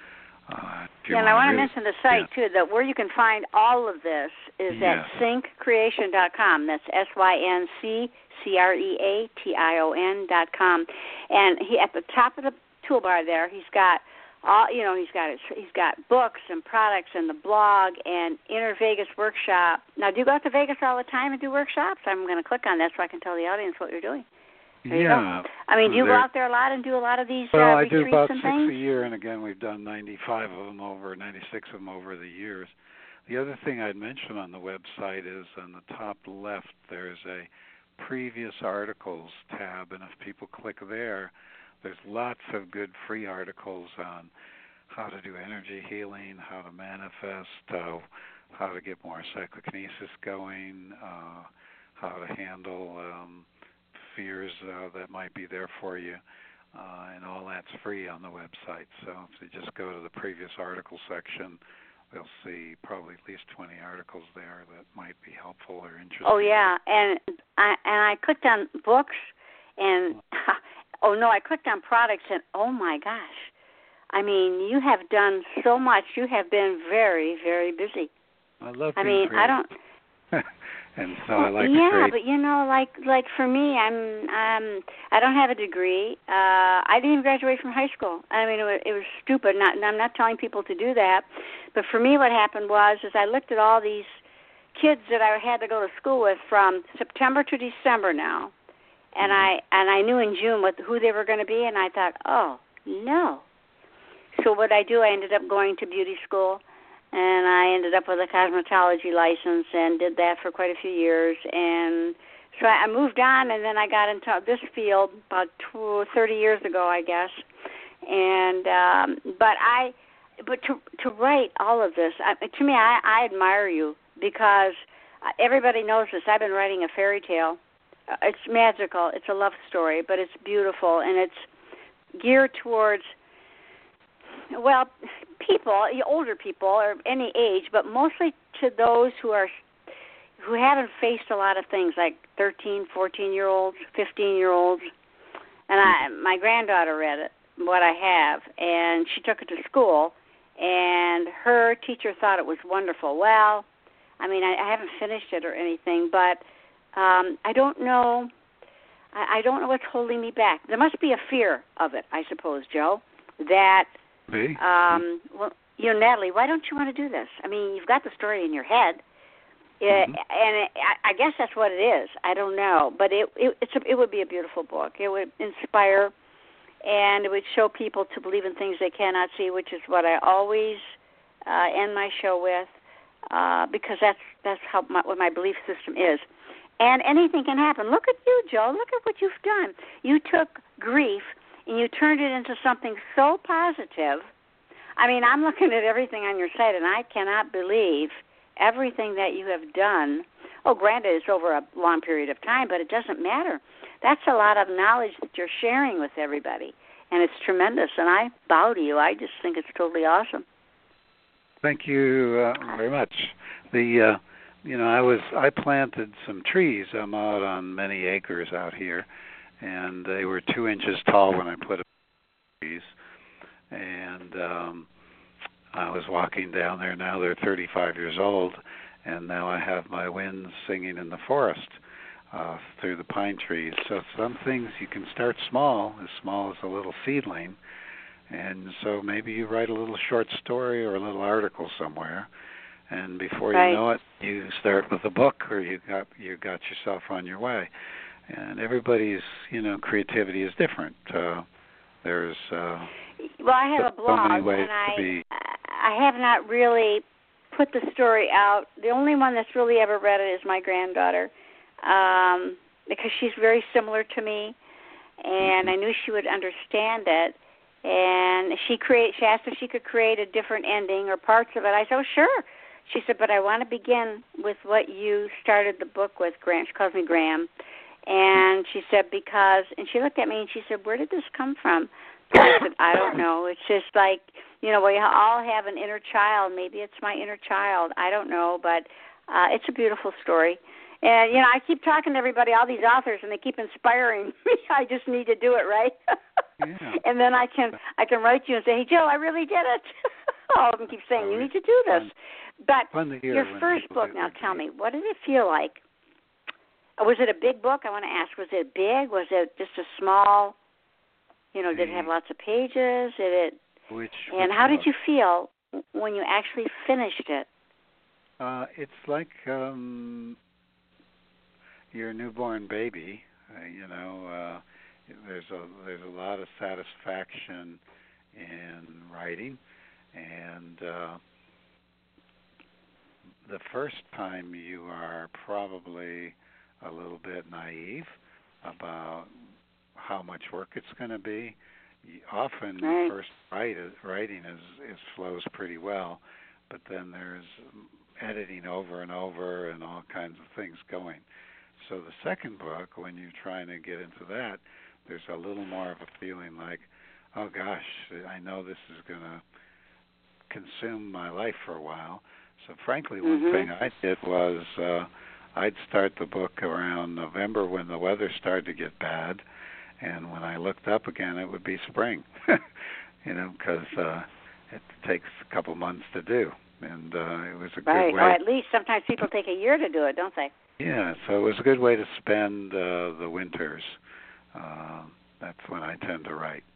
Uh, yeah, and I want to really, mention the site, yeah. too, that where you can find all of this is yes. at sync creation dot com. That's S Y N C C R E A T I O N dot com. And he at the top of the toolbar there, he's got all, you know, he's got his, he's got books and products and the blog and Inner Vegas workshop. Now, do you go out to Vegas all the time and do workshops? I'm going to click on that so I can tell the audience what you're doing. There you yeah. go. I mean, do you there, go out there a lot and do a lot of these well, uh, I retreats do about and six things? a year, and again, we've done ninety-five of them over, ninety-six of them over the years. The other thing I'd mention on the website is on the top left, there's a previous articles tab, and if people click there, there's lots of good free articles on how to do energy healing, how to manifest, uh, how to get more psychokinesis going, uh, how to handle um, fears uh, that might be there for you, uh, and all that's free on the website. So if you just go to the previous article section, you'll see probably at least twenty articles there that might be helpful or interesting. Oh, yeah, and I, and I clicked on books, and, oh, no, I clicked on products, and oh, my gosh. I mean, you have done so much. You have been very, very busy. I love being I mean, creative. I don't. and so well, I like yeah, to create. but you know, like like for me, I'm um I don't have a degree. Uh, I didn't even graduate from high school. I mean, it was, it was stupid. Not, and I'm not telling people to do that, but for me, what happened was, is I looked at all these kids that I had to go to school with from September to December now, and I and I knew in June what who they were going to be, and I thought, oh no. So what I do, I ended up going to beauty school, and I ended up with a cosmetology license and did that for quite a few years and so I moved on, and then I got into this field about two, thirty years ago, I guess. And um, but I, but to to write all of this, I, to me, I, I admire you because everybody knows this. I've been writing a fairy tale. It's magical. It's a love story, but it's beautiful, and it's geared towards, well, people, older people, or any age, but mostly to those who are who haven't faced a lot of things, like thirteen, fourteen-year-olds, fifteen-year-olds. And I, my granddaughter read it, what I have, and she took it to school, and her teacher thought it was wonderful. Well, I mean, I, I haven't finished it or anything, but um, I don't know. I, I don't know what's holding me back. There must be a fear of it, I suppose, Joe, that, Me? um, well, you know, Natalie, why don't you want to do this? I mean, you've got the story in your head. It, mm-hmm. And it, I, I guess that's what it is. I don't know, but it it, it's a, it would be a beautiful book. It would inspire, and it would show people to believe in things they cannot see, which is what I always uh, end my show with, uh, because that's that's how my, what my belief system is. And anything can happen. Look at you, Joe. Look at what you've done. You took grief and you turned it into something so positive. I mean, I'm looking at everything on your site, and I cannot believe everything that you have done. Oh, granted, it's over a long period of time, but it doesn't matter. That's a lot of knowledge that you're sharing with everybody, and it's tremendous, and I bow to you. I just think it's totally awesome. Thank you uh, very much. The, uh, you know, I was I planted some trees. I'm out on many acres out here, and they were two inches tall when I put them in trees, and um, I was walking down there. Now they're thirty-five years old, and now I have my winds singing in the forest uh, through the pine trees. So some things you can start small, as small as a little seedling, and so maybe you write a little short story or a little article somewhere, and before you right. know it, you start with a book, or you got you got yourself on your way. And everybody's, you know, creativity is different. Uh, there's uh, well, I have a blog, so many ways and I. to be. I have not really put the story out. The only one that's really ever read it is my granddaughter, um, because she's very similar to me, and I knew she would understand it. And she create. She asked if she could create a different ending or parts of it. I said, oh, sure. She said, but I want to begin with what you started the book with, Graham. She calls me Graham. And she said, because, and she looked at me and she said, where did this come from? And I said, I don't know. It's just like, you know, we all have an inner child. Maybe it's my inner child. I don't know, but uh, it's a beautiful story. And, you know, I keep talking to everybody, all these authors, and they keep inspiring me. I just need to do it, right? Yeah. And then I can I can write you and say, hey, Joe, I really did it. All of them keep saying, you need to do this. But your first book, now tell me, what did it feel like? Was it a big book? I want to ask, was it big? Was it just a small, you know, did it have lots of pages? Did it? Which, and which how book? did you feel when you actually finished it? Uh, it's like um, your newborn baby. Uh, you know, uh, there's a there's a lot of satisfaction in writing, and uh, the first time you are probably a little bit naive about how much work it's going to be. Often, right. first write, writing is, is flows pretty well, but then there's editing over and over and all kinds of things going. So the second book, when you're trying to get into that, there's a little more of a feeling like, oh gosh, I know this is going to consume my life for a while. So frankly, one mm-hmm. thing I did was uh, I'd start the book around November when the weather started to get bad. And when I looked up again, it would be spring, you know, because uh, it takes a couple months to do. And uh, it was a right. good way. Or at least sometimes people take a year to do it, don't they? Yeah, so it was a good way to spend uh, the winters. Uh, that's when I tend to write.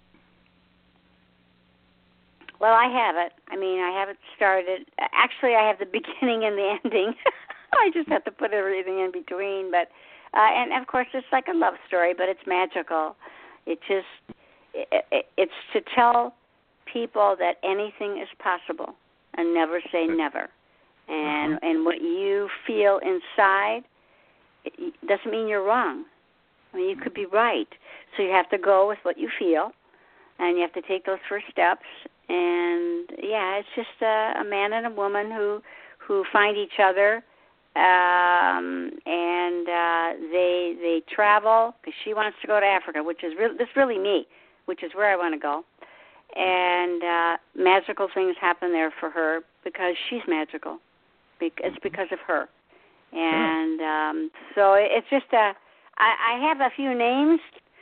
Well, I have it. I mean, I haven't started. Actually, I have the beginning and the ending. I just have to put everything in between, but... Uh, and, of course, it's like a love story, but it's magical. It just, it, it, it's to tell people that anything is possible and never say never. And uh-huh. and what you feel inside it doesn't mean you're wrong. I mean, you could be right. So you have to go with what you feel, and you have to take those first steps. And, yeah, it's just a, a man and a woman who who find each other, um, and uh, they they travel because she wants to go to Africa, which is really, this is really me, which is where I want to go. And uh, magical things happen there for her because she's magical. It's because of her. And um, so it's just a, I, I have a few names,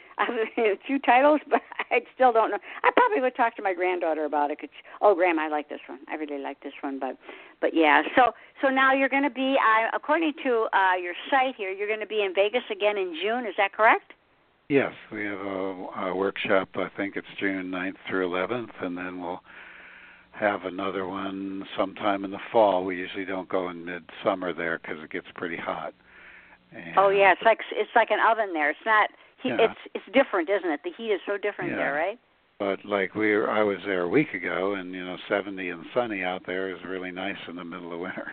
a few titles, but I still don't know. I probably would talk to my granddaughter about it. Cause she, oh, Grandma, I like this one. I really like this one. But, but yeah, so so now you're going to be, uh, according to uh, your site here, you're going to be in Vegas again in June. Is that correct? Yes, we have a, a workshop. I think it's June ninth through eleventh, and then we'll have another one sometime in the fall. We usually don't go in midsummer there because it gets pretty hot. And oh yeah, it's like it's like an oven there. It's not. He, yeah. It's it's different, isn't it? The heat is so different yeah. there, right? But like we, were, I was there a week ago, and you know, seventy and sunny out there is really nice in the middle of winter.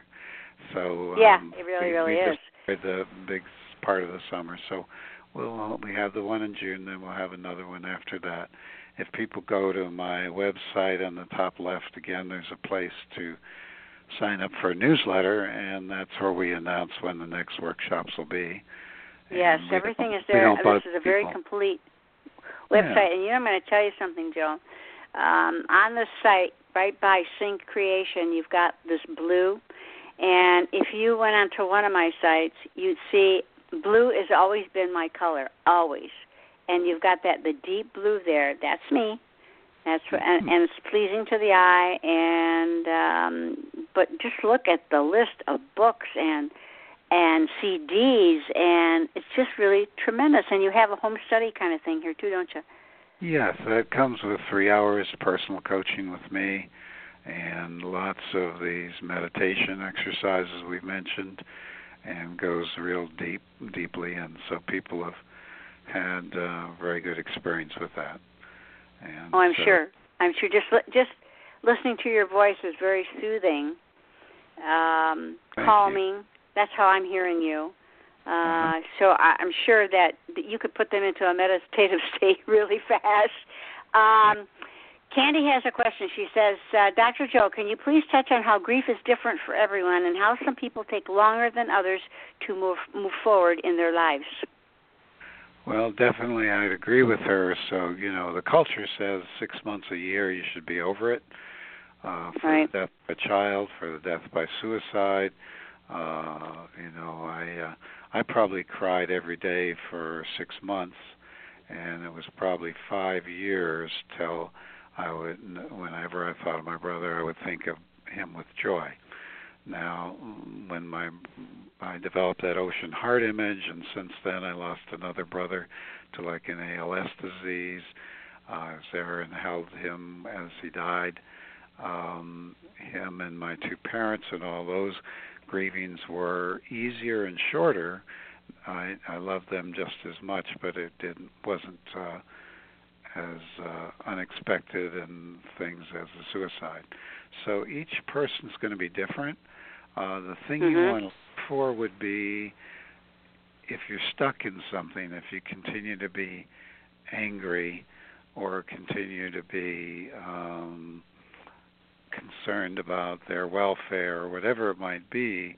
So yeah, um, it really, we, really we is. just the big part of the summer. So we'll we have the one in June, then we'll have another one after that. If people go to my website on the top left, again, there's a place to sign up for a newsletter, and that's where we announce when the next workshops will be. Yes, and everything is there. And this is a very people. complete website. Yeah. And you know, I'm going to tell you something, Joe. Um, on the site, right by Sync Creation, you've got this blue. And if you went onto one of my sites, you'd see blue has always been my color, always. And you've got that the deep blue there. That's me. That's what, and, and it's pleasing to the eye. And um, but just look at the list of books and and C Ds, and it's just really tremendous. And you have a home study kind of thing here too, don't you? Yes, that comes with three hours personal coaching with me, and lots of these meditation exercises we've mentioned, and goes real deep, deeply. And so people have had uh, very good experience with that. And oh, I'm so, sure. I'm sure. Just li- just listening to your voice is very soothing, um, calming. You. That's how I'm hearing you. Uh, uh-huh. So I, I'm sure that, that you could put them into a meditative state really fast. Um, Candy has a question. She says, uh, Doctor Joe, can you please touch on how grief is different for everyone and how some people take longer than others to move move forward in their lives? Well, definitely I'd agree with her. So, you know, the culture says six months a year you should be over it. Uh, for right. the death of a child, for the death by suicide. Uh, you know, I uh, I probably cried every day for six months, and it was probably five years till I would, whenever I thought of my brother, I would think of him with joy. Now, when my I developed that ocean heart image, and since then I lost another brother to like an A L S disease. Uh, I was there and held him as he died. Um, him and my two parents and all those grievings were easier and shorter. I, I loved them just as much, but it didn't wasn't uh, as uh, unexpected and things as a suicide. So each person's going to be different. Uh, the thing mm-hmm. you want to look for would be if you're stuck in something, if you continue to be angry or continue to be um, concerned about their welfare or whatever it might be,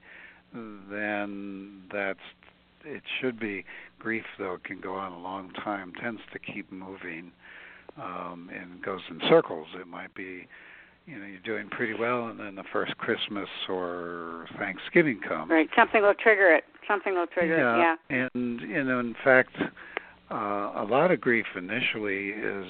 then that's it should be. Grief, though, can go on a long time, tends to keep moving um, and goes in circles. It might be, you know, you're doing pretty well, and then the first Christmas or Thanksgiving comes. Right, something will trigger it. Something will trigger yeah, it, yeah. And, you know, in fact, uh, a lot of grief initially is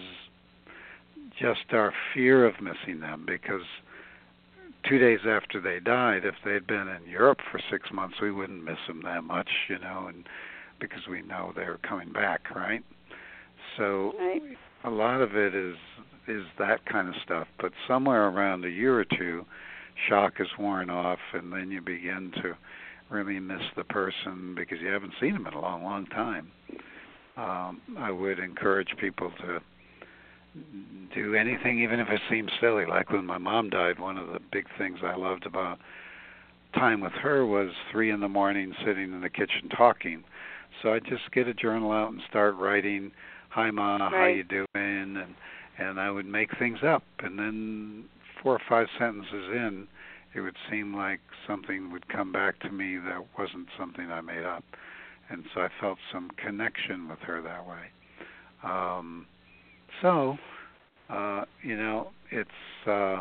just our fear of missing them, because two days after they died, if they'd been in Europe for six months, we wouldn't miss them that much, you know, and because we know they're coming back, right? So right. a lot of it is is that kind of stuff. But somewhere around a year or two, shock is worn off, and then you begin to really miss the person because you haven't seen them in a long, long time. Um, I would encourage people to do anything, even if it seems silly. Like when my mom died, one of the big things I loved about time with her was three in the morning sitting in the kitchen talking. So I'd just get a journal out and start writing, "Hi, Ma, right. how you doing?" And and I would make things up. And then four or five sentences in, it would seem like something would come back to me that wasn't something I made up. And so I felt some connection with her that way. Um, so, uh, you know, it's... Uh,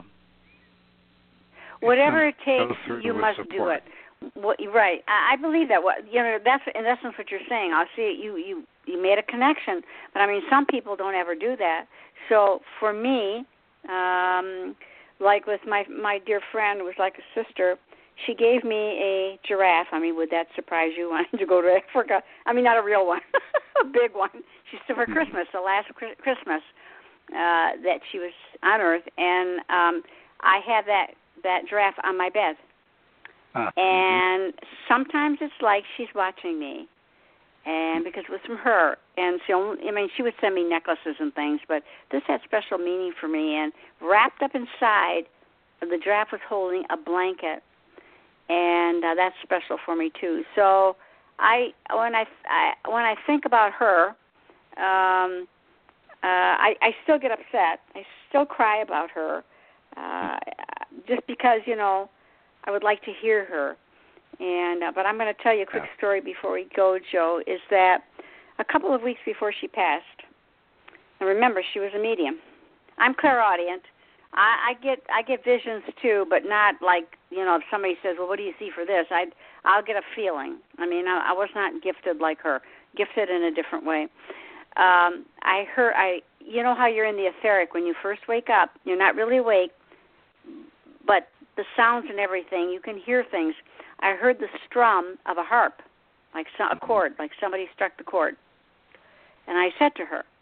Whatever it takes, you must support. do it. What, right. I, I believe that. What, you know, that's in essence what you're saying. I see it. You, you, you made a connection. But, I mean, some people don't ever do that. So, for me, um, like with my my dear friend, who was like a sister, she gave me a giraffe. I mean, would that surprise you wanting to go to Africa? I mean, not a real one, a big one. She said for Christmas, the last Christmas uh, that she was on Earth. And um, I have that, that giraffe on my bed. Ah, and mm-hmm. sometimes it's like she's watching me, and because it was from her. And so, I mean, she would send me necklaces and things, but this had special meaning for me. And wrapped up inside, the giraffe was holding a blanket, and uh, that's special for me too. So, I when I, I when I think about her, um, uh, I, I still get upset. I still cry about her, uh, just because you know. I would like to hear her, and uh, but I'm going to tell you a quick yeah. story before we go, Joe, is that a couple of weeks before she passed, and remember, she was a medium. I'm clairaudient. I, I get I get visions, too, but not like, you know, if somebody says, well, what do you see for this? I'd, I'll get a feeling. I mean, I, I was not gifted like her, gifted in a different way. Um, I heard, I, you know how you're in the etheric when you first wake up, you're not really awake, but the sounds and everything, you can hear things. I heard the strum of a harp, like some, a chord, like somebody struck the chord. And I said to her,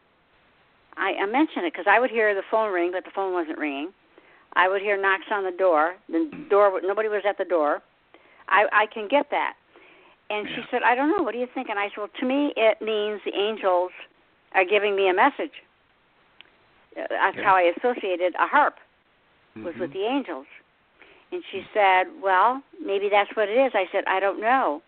I, I mentioned it because I would hear the phone ring, but the phone wasn't ringing. I would hear knocks on the door. The door, nobody was at the door. I, I can get that. And yeah. she said, I don't know, what do you think? And I said, well, to me it means the angels are giving me a message. That's yeah. how I associated a harp, was mm-hmm. with the angels. And she said, well, maybe that's what it is. I said, I don't know.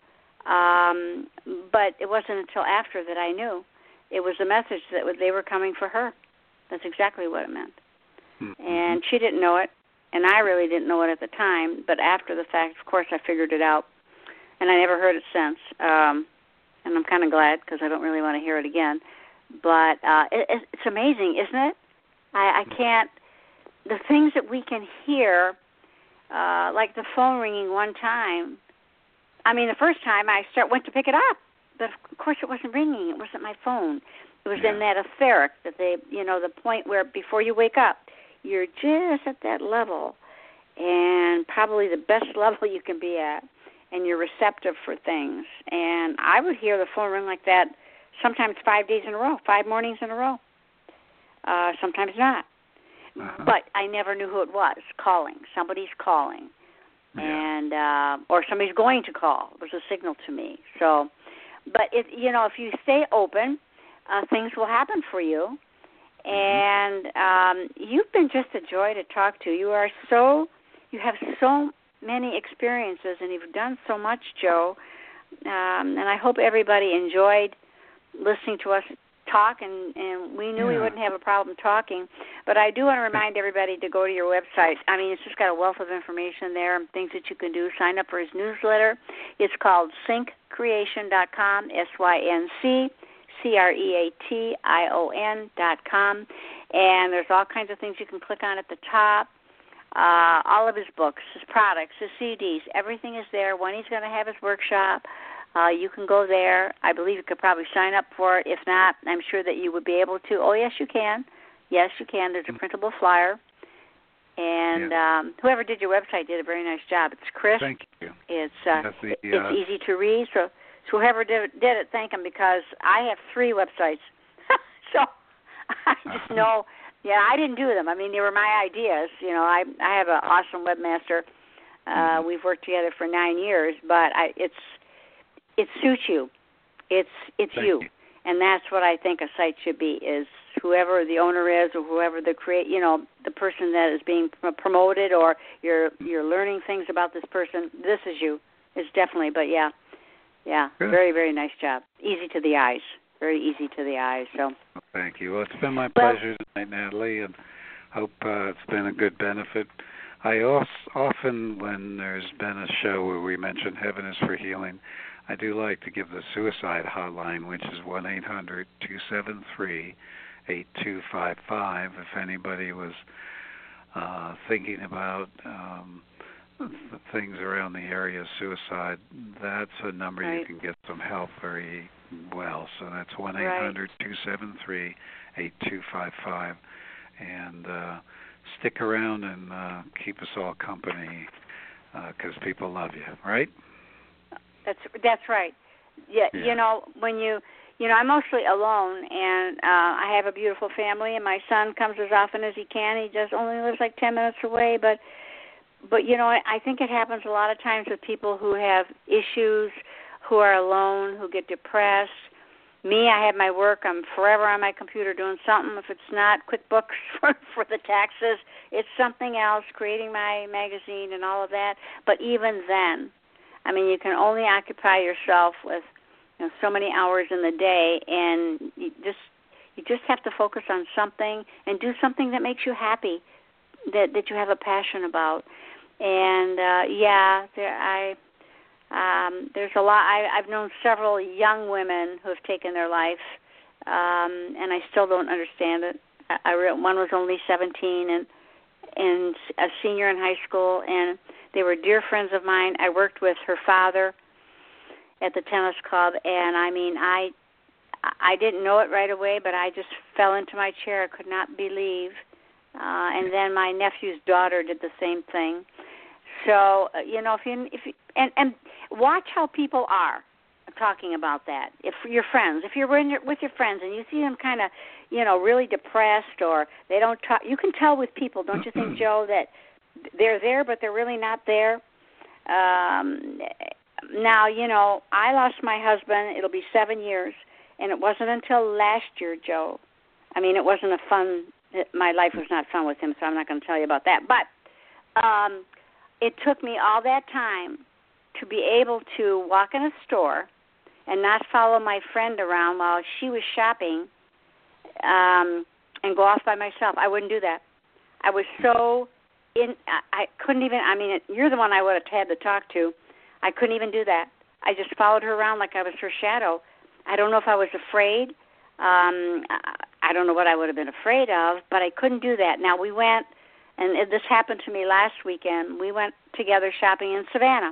Um, but it wasn't until after that I knew. It was a message that they were coming for her. That's exactly what it meant. Mm-hmm. And she didn't know it, and I really didn't know it at the time. But after the fact, of course, I figured it out. And I never heard it since. Um, and I'm kind of glad because I don't really want to hear it again. But uh, it, it's amazing, isn't it? I, I can't, the things that we can hear, Uh, like the phone ringing one time. I mean, the first time I start went to pick it up, but of course it wasn't ringing. It wasn't my phone. It was yeah. in that etheric that they, you know, the point where before you wake up, you're just at that level, and probably the best level you can be at, and you're receptive for things. And I would hear the phone ring like that sometimes five days in a row, five mornings in a row. Uh, sometimes not. Uh-huh. But I never knew who it was calling. Somebody's calling, yeah. and uh, or somebody's going to call. It was a signal to me. So, but if you know, if you stay open, uh, things will happen for you. And um, you've been just a joy to talk to. You are so, you have so many experiences, and you've done so much, Joe. Um, and I hope everybody enjoyed listening to us talk, and, and we knew yeah. we wouldn't have a problem talking. But I do want to remind everybody to go to your website. I mean, it's just got a wealth of information there and things that you can do. Sign up for his newsletter. It's called sync creation dot com, S Y N C C R E A T I O N dot com. And there's all kinds of things you can click on at the top. Uh, all of his books, his products, his C Ds, everything is there. When he's going to have his workshop, uh, you can go there. I believe you could probably sign up for it. If not, I'm sure that you would be able to. Oh, yes, you can. Yes, you can. There's a printable flyer. And yeah. um, whoever did your website did a very nice job. It's crisp. Thank you. It's, uh, the, it, uh, it's easy to read. So, so whoever did, did it, thank them, because I have three websites. So I just know. Yeah, I didn't do them. I mean, they were my ideas. You know, I I have an awesome webmaster. Uh, mm-hmm. We've worked together for nine years, but I, it's it suits you. It's it's you. you, and that's what I think a site should be: is whoever the owner is or whoever the create, you know, the person that is being promoted, or you're you're learning things about this person. This is you. It's definitely, but yeah, yeah, Good. very very nice job. Easy to the eyes. Very easy to the eyes. So. Well, thank you. Well, it's been my well, pleasure tonight, Natalie, and hope uh, it's been a good benefit. I also, often, when there's been a show where we mention Heaven is for Healing, I do like to give the suicide hotline, which is one eight hundred two seven three eight two five five. If anybody was uh, thinking about um, things around the area of suicide, that's a number right. you can get some help very well. So that's one eight hundred two seven three eight two five five. And uh, stick around and uh, keep us all company, because uh, people love you, right? That's that's right. Yeah, yeah, you know, when you, you know, I'm mostly alone, and uh, I have a beautiful family, and my son comes as often as he can. He just only lives like ten minutes away, but, but you know, I, I think it happens a lot of times with people who have issues, who are alone, who get depressed. Me, I have my work. I'm forever on my computer doing something. If it's not QuickBooks for, for the taxes, it's something else, creating my magazine and all of that. But even then, I mean, you can only occupy yourself with, you know, so many hours in the day, and you just you just have to focus on something and do something that makes you happy, that that you have a passion about. And uh, yeah, there I. Um, there's a lot. I, I've known several young women who have taken their life, um, and I still don't understand it. I, I re- one was only seventeen and and a senior in high school, and they were dear friends of mine. I worked with her father at the tennis club, and I mean, I I didn't know it right away, but I just fell into my chair. I could not believe. Uh, and then my nephew's daughter did the same thing. So uh, you know, if you if you, and and watch how people are talking about that. If your friends, if you're in your, with your friends and you see them kind of, you know, really depressed, or they don't talk, you can tell with people, don't you think, Joe, that they're there but they're really not there. Um, now, you know, I lost my husband. It'll be seven years, and it wasn't until last year, Joe. I mean, it wasn't a fun. My life was not fun with him, so I'm not going to tell you about that. But um, it took me all that time to be able to walk in a store and not follow my friend around while she was shopping um, and go off by myself. I wouldn't do that. I was so in. I, I couldn't even. I mean, you're the one I would have had to talk to. I couldn't even do that. I just followed her around like I was her shadow. I don't know if I was afraid. Um, I don't know what I would have been afraid of, but I couldn't do that. Now, we went, and this happened to me last weekend. We went together shopping in Savannah.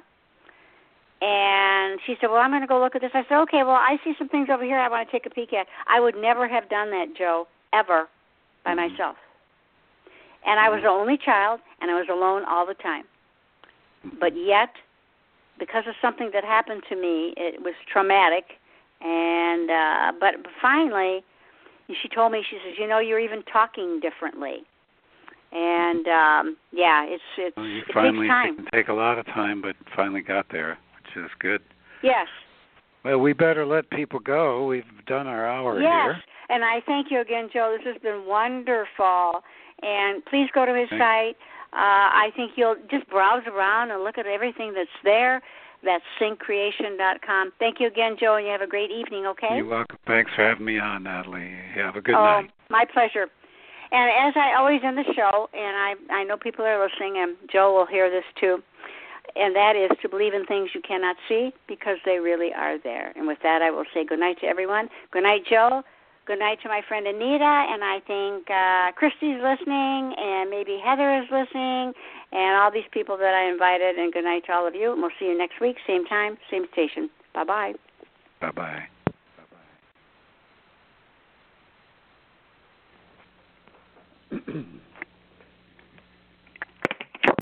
And she said, well, I'm going to go look at this. I said, okay, well, I see some things over here I want to take a peek at. I would never have done that, Joe, ever, by mm-hmm. myself. And I was the only child, and I was alone all the time. But yet, because of something that happened to me, it was traumatic. And uh, but finally, she told me, she says, you know, you're even talking differently. And, um, yeah, it's, it's well, you it finally, takes time. It can take a lot of time, but finally got there, which is good. Yes. Well, we better let people go. We've done our hour yes. here. Yes, and I thank you again, Joe. This has been wonderful. And please go to his Thanks. site. Uh, I think you'll just browse around and look at everything that's there. That's sync creation dot com. Thank you again, Joe, and you have a great evening, okay? You're welcome. Thanks for having me on, Natalie. Have a good oh, night. My pleasure. And as I always end the show, and I, I know people are listening, and Joe will hear this too, and that is to believe in things you cannot see because they really are there. And with that, I will say good night to everyone. Good night, Joe. Good night to my friend Anita, and I think uh, Christy's listening, and maybe Heather is listening, and all these people that I invited, and good night to all of you. And we'll see you next week, same time, same station. Bye-bye. Bye-bye.